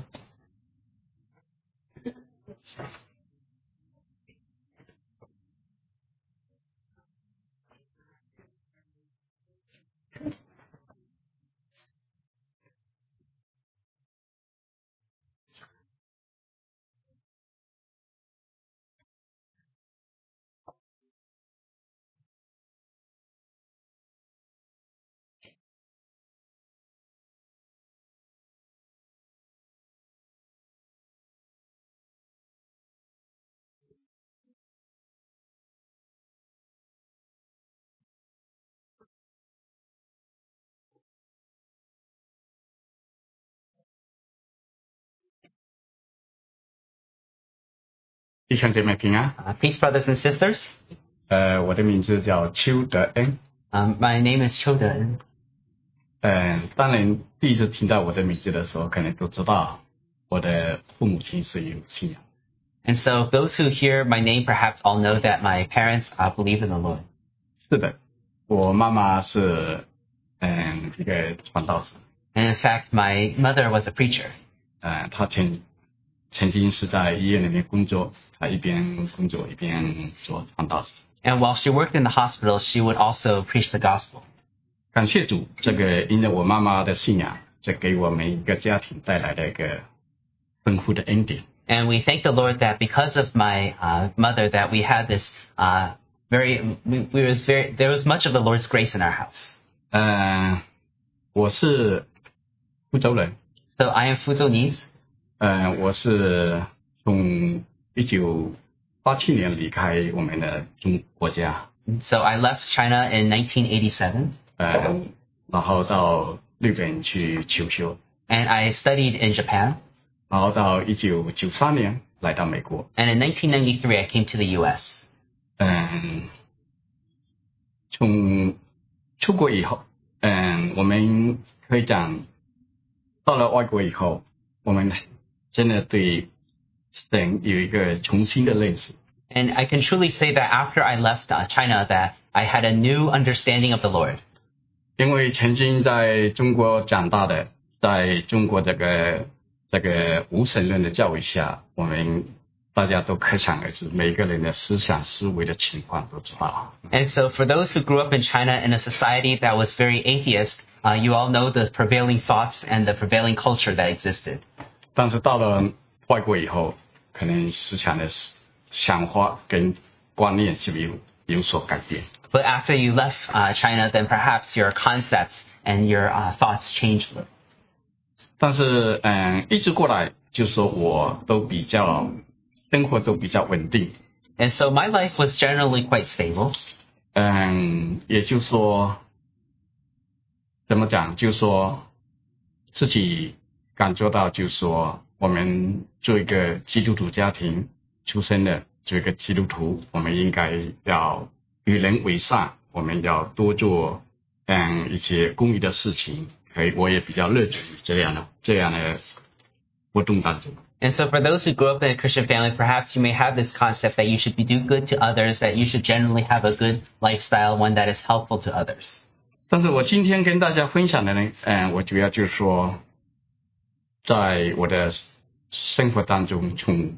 弟兄姐妹平安。 Uh, peace, brothers and sisters. 呃，我的名字叫邱德恩。 Um, my name is Cho De-en. 嗯，当然第一次听到我的名字的时候，可能都知道我的父母亲是有信仰。 And so those who hear my name perhaps all know that my parents uh, believe in the Lord. 是的，我妈妈是嗯一个传道士。 And in fact, my mother was a preacher. 呃，她曾曾经是在医院里面工作，她一边工作一边做传道士。 And while she worked in the hospital, she would also preach the gospel. 感谢主，这个因为我妈妈的信仰，这给我们一个家庭带来了一个丰富的恩典。 And we thank the Lord that because of my uh, mother, that we had this uh, very, we, we was very, there was much of the Lord's grace in our house. 呃，我是福州人。 So I am Fuzhonese. 呃，我是从一九八七年离开我们的中国家， So I left China in nineteen eighty-seven. 呃，然后到日本去求学， And I studied in Japan. 然后到一九九三年来到美国。 And in nineteen ninety-three, I came to the U S. 嗯，从出国以后，嗯，我们可以讲，到了外国以后，我们真的对神有一个重新的认识。 And I can truly say that after I left uh, China, that I had a new understanding of the Lord. 因为曾经在中国长大的，在中国这个这个无神论的教育下，我们大家都可想而知，每个人的思想思维的情况都知道。 And so for those who grew up in China in a society that was very atheist, uh, you all know the prevailing thoughts and the prevailing culture that existed. 但是到了外国以后，可能思想的想法跟观念就有有所改变。 But after you left uh, China, then perhaps your concepts and your uh, thoughts changed. 但是嗯，一直过来就说我都比较生活都比较稳定。 And so my life was generally quite stable. 嗯，也就是说，怎么讲？就是说自己感觉到，就是说我们做一个基督徒家庭出生的，做一个基督徒，我们应该要与人为善，我们要多做嗯一些公益的事情。可以，我也比较乐于这样的这样的活动当中。 And so for those who grew up in a Christian family, perhaps you may have this concept that you should be do good to others, that you should generally have a good lifestyle, one that is helpful to others. 但是我今天跟大家分享的呢，嗯，我主要就是说，在我的生活当中，从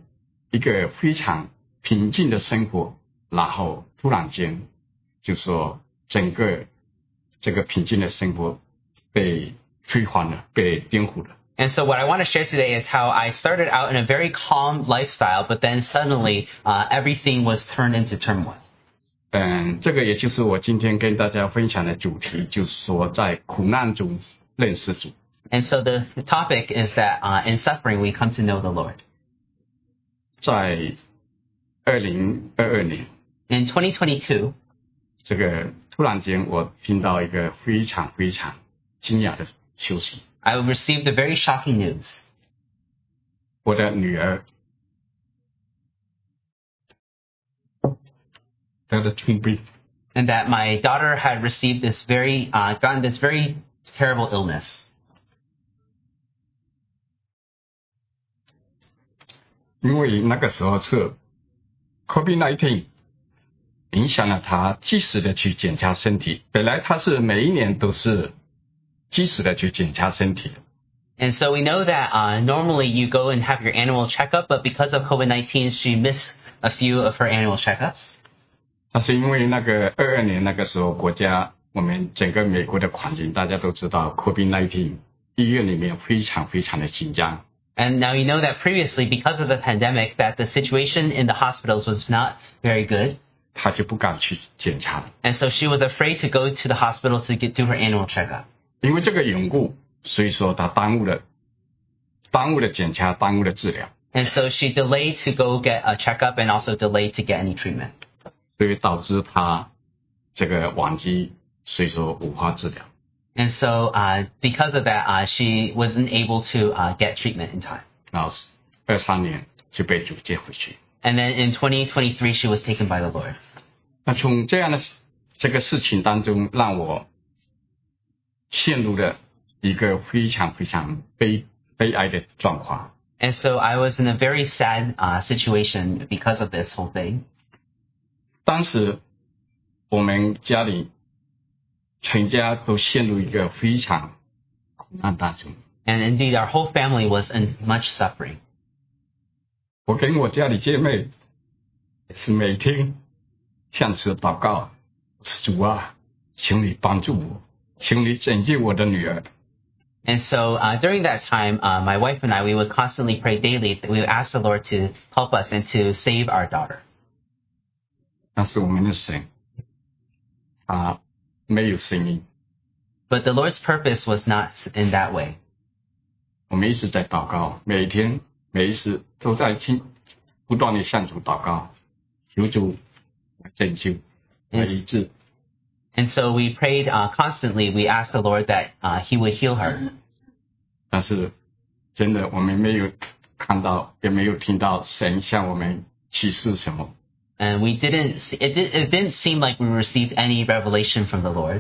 一个非常平静的生活，然后突然间就说整个这个平静的生活被推翻了，被颠覆了。 And so what I want to share today is how I started out in a very calm lifestyle, but then suddenly uh, everything was turned into turmoil. 嗯，这个也就是我今天跟大家分享的主题，就是说在苦难中认识主。 And so the, the topic is that uh, in suffering we come to know the Lord. 在二零二二年 In twenty twenty-two, 这个突然间我听到一个非常非常惊讶的消息， I received a very shocking news. 我的女儿得了重病， And that my daughter had received this very, uh, gotten this very terrible illness. 因为那个时候是 COVID 十九 影响了她及时的去检查身体，本来她是每一年都是及时的去检查身体的。 And so we know that uh, normally you go and have your annual checkup, but because of COVID nineteen, she missed a few of her annual checkups. 那是因为那个二二年那个时候，国家我们整个美国的环境，大家都知道 COVID 十九 医院里面非常非常的紧张。 And now you know that previously, because of the pandemic, that the situation in the hospitals was not very good. 她就不敢去检查了， And so she was afraid to go to the hospital to get do her annual checkup. 因为这个缘故，所以说她耽误了，耽误了检查，耽误了治疗， And so she delayed to go get a checkup and also delayed to get any treatment. 所以导致她这个晚期，所以说无法治疗。 And so uh, because of that, uh, she wasn't able to uh, get treatment in time. 然后二三年就被主接回去。 And then in twenty twenty-three, she was taken by the Lord. 那从这样的这个事情当中，让我陷入了一个非常非常悲悲哀的状况。 And so I was in a very sad uh, situation because of this whole thing. 当时我们家里全家都陷入一个非常苦难当中。 And indeed, our whole family was in much suffering. 我跟我家里姐妹是每天向主祷告，主啊，请你帮助我，请你拯救我的女儿。 And so uh, during that time, uh, my wife and I, we would constantly pray daily. We would ask the Lord to help us and to save our daughter. 但是我们的神，他没有声音。 But the Lord's purpose was not in that way. 我们一直在祷告，每一天每一次都在听，不断的向主祷告，求主来拯救，来医治。 And so we prayed uh, constantly. We asked the Lord that uh, He would heal her. 但是真的我们没有看到，也没有听到神向我们启示什么。 And we didn't, see, it, did, it didn't seem like we received any revelation from the Lord.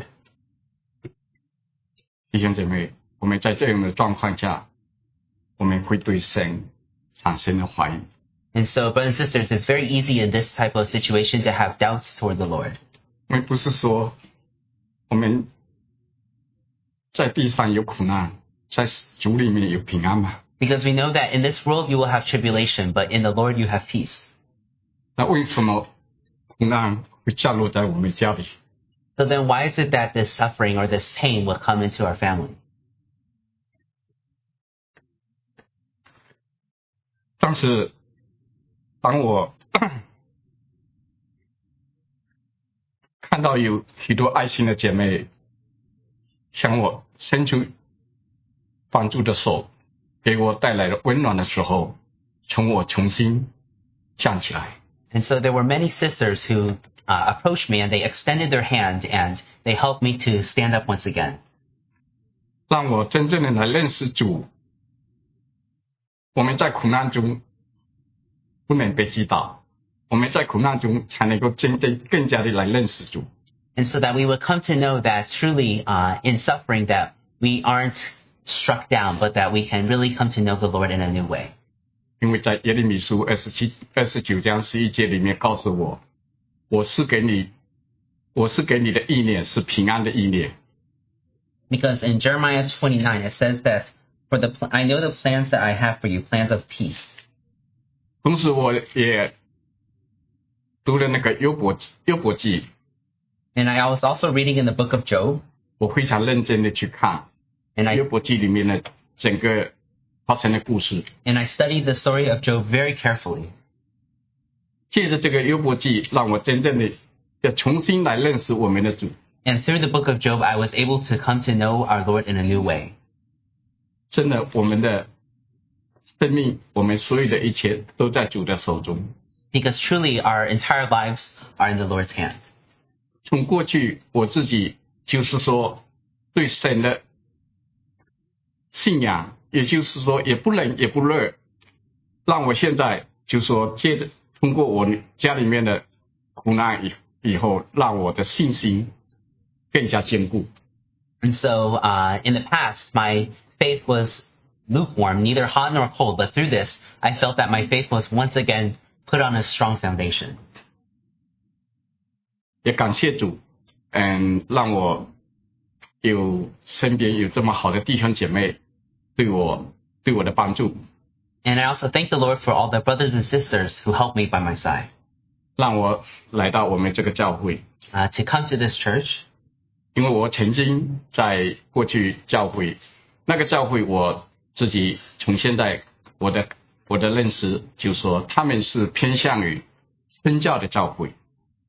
弟兄姐妹，我们在这样的状况下，我们会对神产生了怀疑。 And so, brothers and sisters, it's very easy in this type of situation to have doubts toward the Lord. 我们不是说我们在地上有苦难，在主里面有平安吗？ Because we know that in this world you will have tribulation, but in the Lord you have peace. 那为什么苦难会降落在我们家里？ So then why is it that this suffering or this pain will come into our family? 但是当我看到有许多爱心的姐妹向我伸出帮助的手，给我带来了温暖的时候，从我重新站起来。 And so there were many sisters who uh, approached me and they extended their hand and they helped me to stand up once again. 让我真正的来认识主。我们在苦难中不能被击倒，我们在苦难中才能够真正更加的来认识主。 And so that we would come to know that truly uh, in suffering that we aren't struck down, but that we can really come to know the Lord in a new way. 因为在耶利米书二十七、二十九章十一节里面告诉我，我是给你，我是给你的意念是平安的意念。 Because in Jeremiah twenty-nine it says that for the I know the plans that I have for you, plans of peace. 同时我也读了那个约伯约伯记。 And I was also reading in the book of Job. 我非常认真的去看 And I, 约伯记里面的整个发生的故事。 And I studied the story of Job very carefully. 借着这个约伯记，让我真正的要重新来认识我们的主。 And through the book of Job, I was able to come to know our Lord in a new way. 真的，我们的生命，我们所有的一切都在主的手中。 Because truly, our entire lives are in the Lord's hand. 从过去我自己就是说对神的信仰，也就是说也不冷也不热，让我现在就说接着通过我家里面的苦难以以后，让我的信心更加坚固。 And so, uh, in the past, my faith was lukewarm, neither hot nor cold. But through this, I felt that my faith was once again put on a strong foundation. 也感谢主，嗯，让我有身边有这么好的弟兄姐妹对我对我的帮助。 And I also thank the Lord for all the brothers and sisters who helped me by my side. 让我来到我们这个教会。 Uh, to come to this church. 因为我曾经在过去教会，那个教会我自己从现在我的我的认识就是说，他们是偏向于宣教的教会。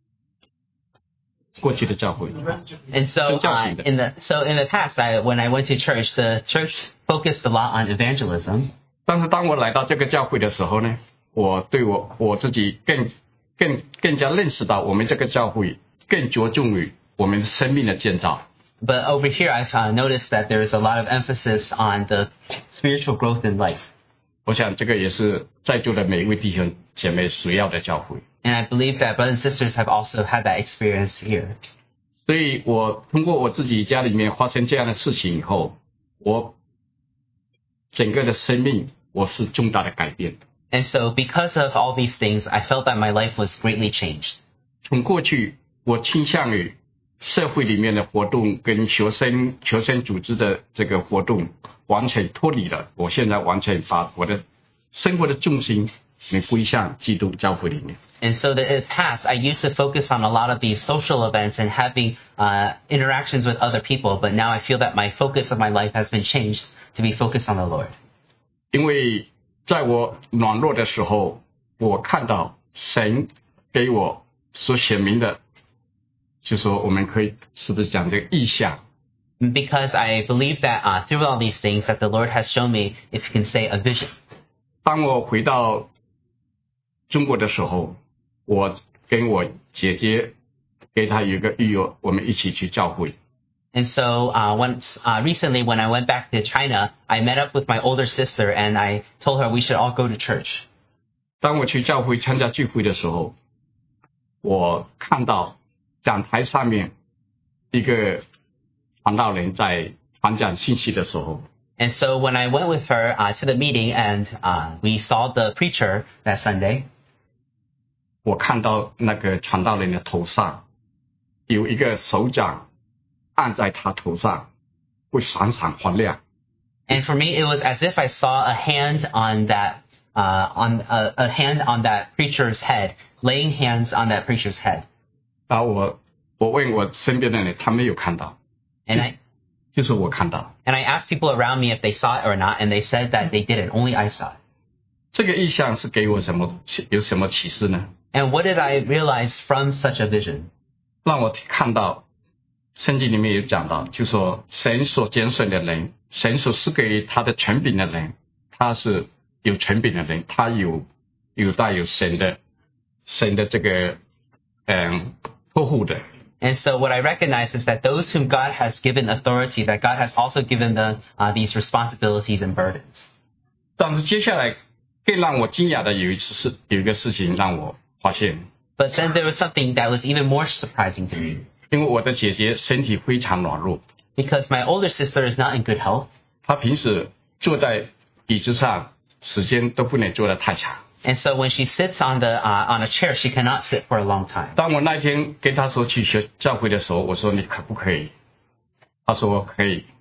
过去的教会。 And so, uh, in the so in the past, I, when I went to church, the church focused a lot on evangelism. 但是当我来到这个教会的时候呢，我对我我自己更更更加认识到，我们这个教会更着重于我们生命的建造。 But over here, I've uh, noticed that there is a lot of emphasis on the spiritual growth in life. 我想这个也是在座的每一位弟兄姐妹所要的教会。 And I believe that brothers and sisters have also had that experience here. 所以我通过我自己家里面发生这样的事情以后，我整个的生命我是重大的改变。 And so, because of all these things, I felt that my life was greatly changed. 从过去我倾向于社会里面的活动跟学生学生组织的这个活动完全脱离了，我现在完全把我的生活的重心能归向基督教会里面。 And so that in the past, I used to focus on a lot of these social events and having uh, interactions with other people, but now I feel that my focus of my life has been changed to be focused on the Lord. 因为在我软弱的时候，我看到神给我所显明的，就说我们可以是不是讲这个意象？ Because I believe that uh, through all these things that the Lord has shown me, if you can say, a vision. 当我回到中国的时候，我跟我姐姐给她有一个预约，我们一起去教会。 And so uh, once uh, recently, when I went back to China, I met up with my older sister and I told her we should all go to church. 当我去教会参加聚会的时候，我看到讲台上面一个传道人在传讲信息的时候。 And so when I went with her uh, to the meeting and uh, we saw the preacher that Sunday, 我看到那个传道人的头上有一个手掌按在他头上，会闪闪发亮。 And for me, it was as if I saw a hand on that uh, on a, a hand on that preacher's head, laying hands on that preacher's head. 然后我我问我身边的人，他没有看到。 And I 就是我看到。 And I asked people around me if they saw it or not, and they said that they didn't. Only I saw it. 这个意象是给我什么有什么启示呢？ And what did I realize from such a vision? 让我看到圣经里面有讲到，就说神所拣选的人，神所赐给他的权柄的人，他是有权柄的人，他有有带有神的神的这个嗯托付的。 And so what I recognize is that those whom God has given authority, that God has also given them uh, these responsibilities and burdens. 但是接下来更让我惊讶的有一次是有一个事情让我发现。 But then there was something that was even more surprising to me. 因为我的姐姐身体非常软弱。 Because my older sister is not in good health. 她平时坐在椅子上，时间都不能坐得太长。 And so when she sits on the uh, on a chair, she cannot sit for a long time. 当我那天跟她说去学教会的时候，我说你可不可以？她说可以。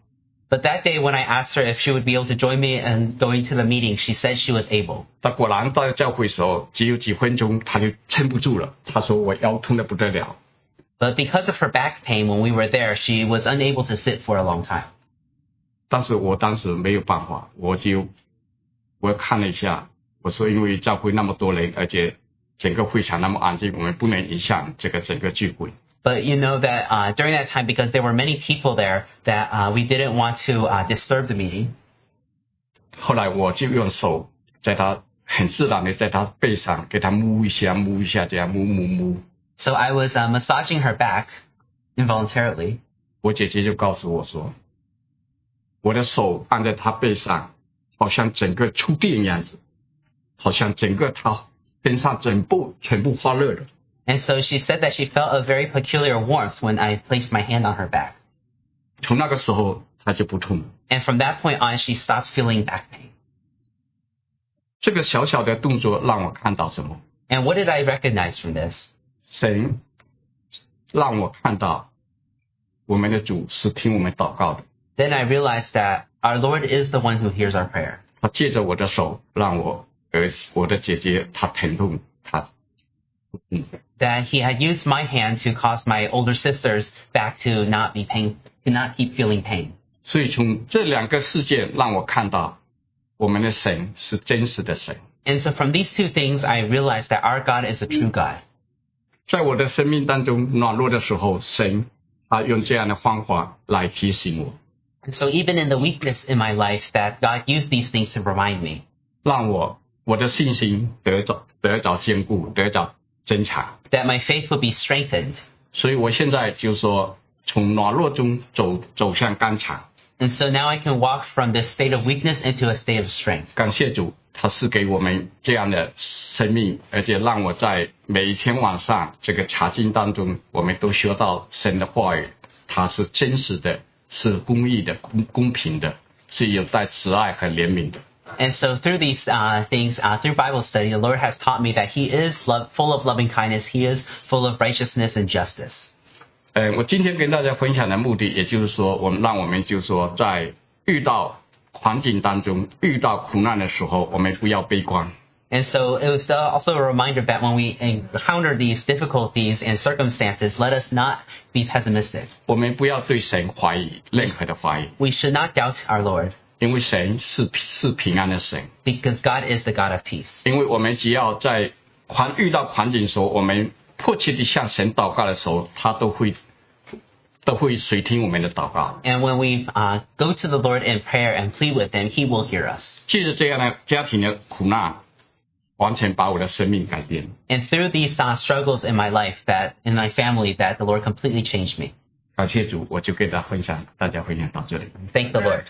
But that day when I asked her if she would be able to join me in going to the meeting, she said she was able. 他果然到教会的时候，只有几分钟他就撑不住了。他说我腰痛得不得了。 But because of her back pain, when we were there, she was unable to sit for a long time. 但是我当时没有办法，我就我看了一下，我说因为教会那么多人，而且整个会场那么安静，我们不能影响这个整个聚会。 But you know that uh, during that time, because there were many people there, that uh, we didn't want to uh, disturb the meeting. 后来我就用手在他很自然的在他背上给他摸一下摸一下，这样摸摸摸。 So I was uh, massaging her back involuntarily. 我姐姐就告诉我说，我的手按在她背上，好像整个触电一样子，好像整个她身上整部全部发热了。 And so she said that she felt a very peculiar warmth when I placed my hand on her back. 从那个时候她就不痛了。 And from that point on, she stopped feeling back pain. 这个小小的动作让我看到什么？ And what did I recognize from this? 神让我看到我们的主是听我们祷告的。 Then I realized that our Lord is the one who hears our prayer. 他借着我的手让我呃我的姐姐她疼痛她嗯。 That he had used my hand to cause my older sister's back to not be pain, to not keep feeling pain. 所以从这两个事件让我看到我们的神是真实的神。 And so from these two things, I realized that our God is a true God. 在我的生命当中软弱的时候，神他用这样的方法来提醒我。 And so even in the weakness in my life, that God used these things to remind me. 让我我的信心得着得着坚固，得着增强。 That my faith would be strengthened. 所以我现在就是说，从软弱中走走向刚强。 And so now I can walk from this state of weakness into a state of strength. 感谢主，他是给我们这样的生命，而且让我在每一天晚上这个查经当中，我们都学到神的话语，它是真实的，是公义的、公公平的，是有带慈爱和怜悯的。 And so through these uh, things, uh, through Bible study, the Lord has taught me that He is love, full of loving kindness. He is full of righteousness and justice. 呃，我今天跟大家分享的目的，也就是说，我们让我们就是说，在遇到环境当中、遇到苦难的时候，我们不要悲观。 And so it was also a reminder that when we encounter these difficulties and circumstances, let us not be pessimistic. 我们不要对神怀疑，任何的怀疑。 We should not doubt our Lord. 因为神是是平安的神。 Because God is the God of peace. 因为我们只要在环遇到环境的时候，我们迫切地向神祷告的时候，他都会都会垂听我们的祷告。 And when we uh, go to the Lord in prayer and plead with Him, He will hear us. 借着这样的家庭的苦难，完全把我的生命改变。 And through these uh, struggles in my life, that in my family, that the Lord completely changed me. 感谢主，我就跟大家分享，大家分享到这里。 Thank the Lord.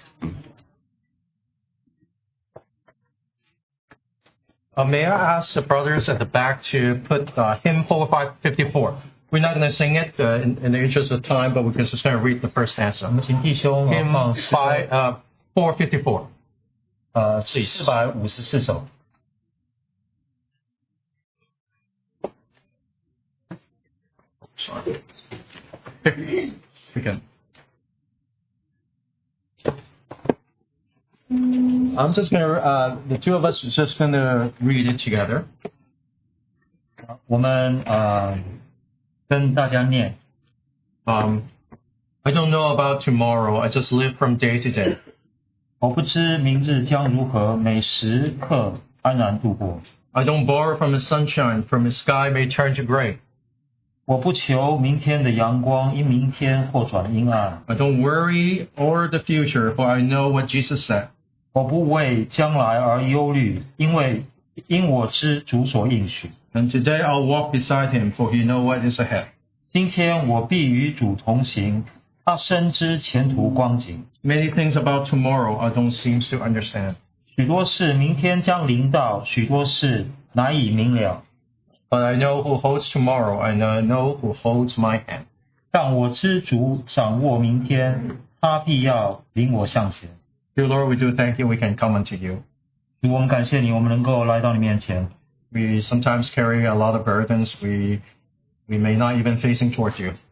Uh, may I ask the brothers at the back to put uh, hymn four five fifty-four? We're not going to sing it uh, in, in the interest of time, but we're just going to read the first stanza. 我们请弟兄 Hymn 放诗歌 five, uh, four fifty-four. 呃四百五十四首。 Sorry. Begin. I'm just going to, uh, the two of us are just going to read it together. 我们呃跟大家念。 Um, I don't know about tomorrow. I just live from day to day. 我不知明日将如何，每时刻安然度过。 I don't borrow from the sunshine, from the sky may turn to gray. 我不求明天的阳光，因明天或转阴暗。 I don't worry over the future, for I know what Jesus said. 我不为将来而忧虑，因为因我知主所应许。 And today I'll walk beside him, for he knows what is ahead. 今天我必与主同行，他深知前途光景。 Many things about tomorrow I don't seem to understand. 许多事明天将临到，许多事难以明了。 But I know who holds tomorrow, and I know who holds my hand. 但我知主掌握明天，他必要领我向前。 Dear Lord, we do thank you we can come unto you. 主，我们感谢你，我们能够来到你面前。 We sometimes carry a lot of burdens we we may not even facing towards you.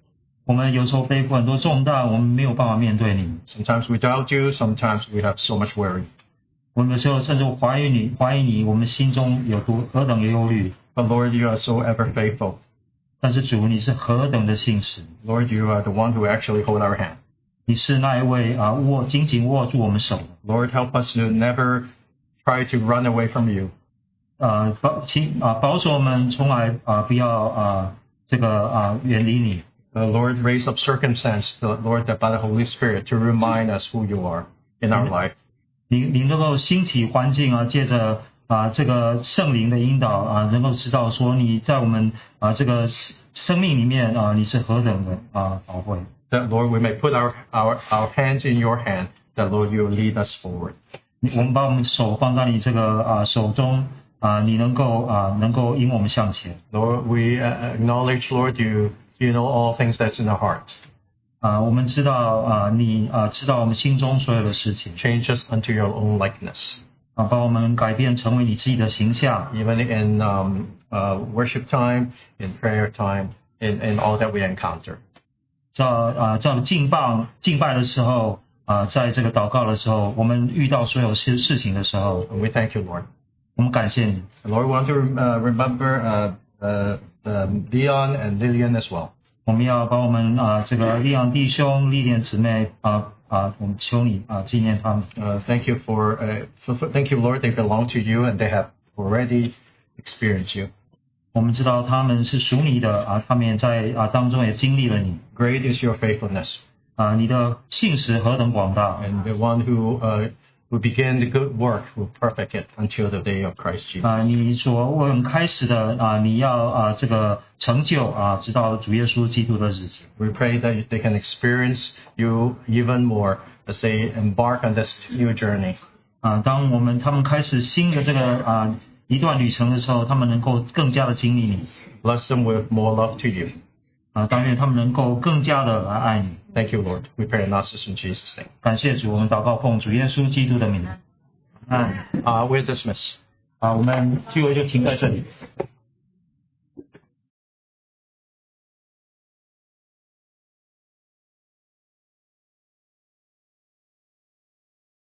我们有时候背负很多重担，我们没有办法面对你。 Sometimes we doubt you, sometimes we have so much worry. 我们有时候甚至怀疑你，怀疑你，我们心中有多何等的忧虑。 But Lord, you are so ever faithful. 但是主，你是何等的信实。 Lord, you are the one who actually hold our hand. 你是那一位啊握紧紧握住我们手的。 Lord, help us to never try to run away from you. 啊保请啊保守我们从来啊不要啊这个啊远离你。 The Lord, raise up circumstance, the Lord, by the Holy Spirit, to remind us who you are in our life. 你你能够兴起环境啊，借着啊这个圣灵的引导啊，能够知道说你在我们啊这个生命里面啊，你是何等的啊宝贵。 That Lord, we may put our our our hands in your hand. That Lord, you will lead us forward. 我们把我们手放在你这个啊手中啊，你能够啊能够引我们向前。 Lord, we uh, acknowledge, Lord, you you know all things that's in our heart. 啊，我们知道啊，你啊知道我们心中所有的事情。 Change us unto your own likeness. 啊，把我们改变成为你自己的形象。 Even in um, uh, worship time, in prayer time, in, in all that we encounter. 在啊在敬拜敬拜的时候啊，在这个祷告的时候，我们遇到所有事事情的时候， And we thank you, Lord. 我们感谢你。 And Lord, we want to uh, remember uh, uh, um, Leon and Lillian as well. 我们要把我们啊这个利昂弟兄、利莲姊妹啊啊，我们求你啊纪念他们。 Uh, thank you for, uh, for, for thank you, Lord. They belong to you and they have already experienced you. 我们知道他们是属你的啊，他们也在啊当中也经历了你 Great is your faithfulness. 啊，你的信实何等广大 And the one who uh, who began the good work will perfect it until the day of Christ Jesus. 啊！你所为我们开始的啊，你要啊这个成就啊，直到主耶稣基督的日子。 We pray that they can experience you even more as they embark on this new journey. 啊，当我们他们开始新的这个啊一段旅程的时候，他们能够更加的经历你 Bless them with more love to you. 啊，但愿他们能够更加的来爱你。 Thank you, Lord. We pray and ask this in Jesus' name. 感谢主，我们祷告奉主耶稣基督的名。啊 Uh, we're dismissed. 啊，我们聚会就停在这里。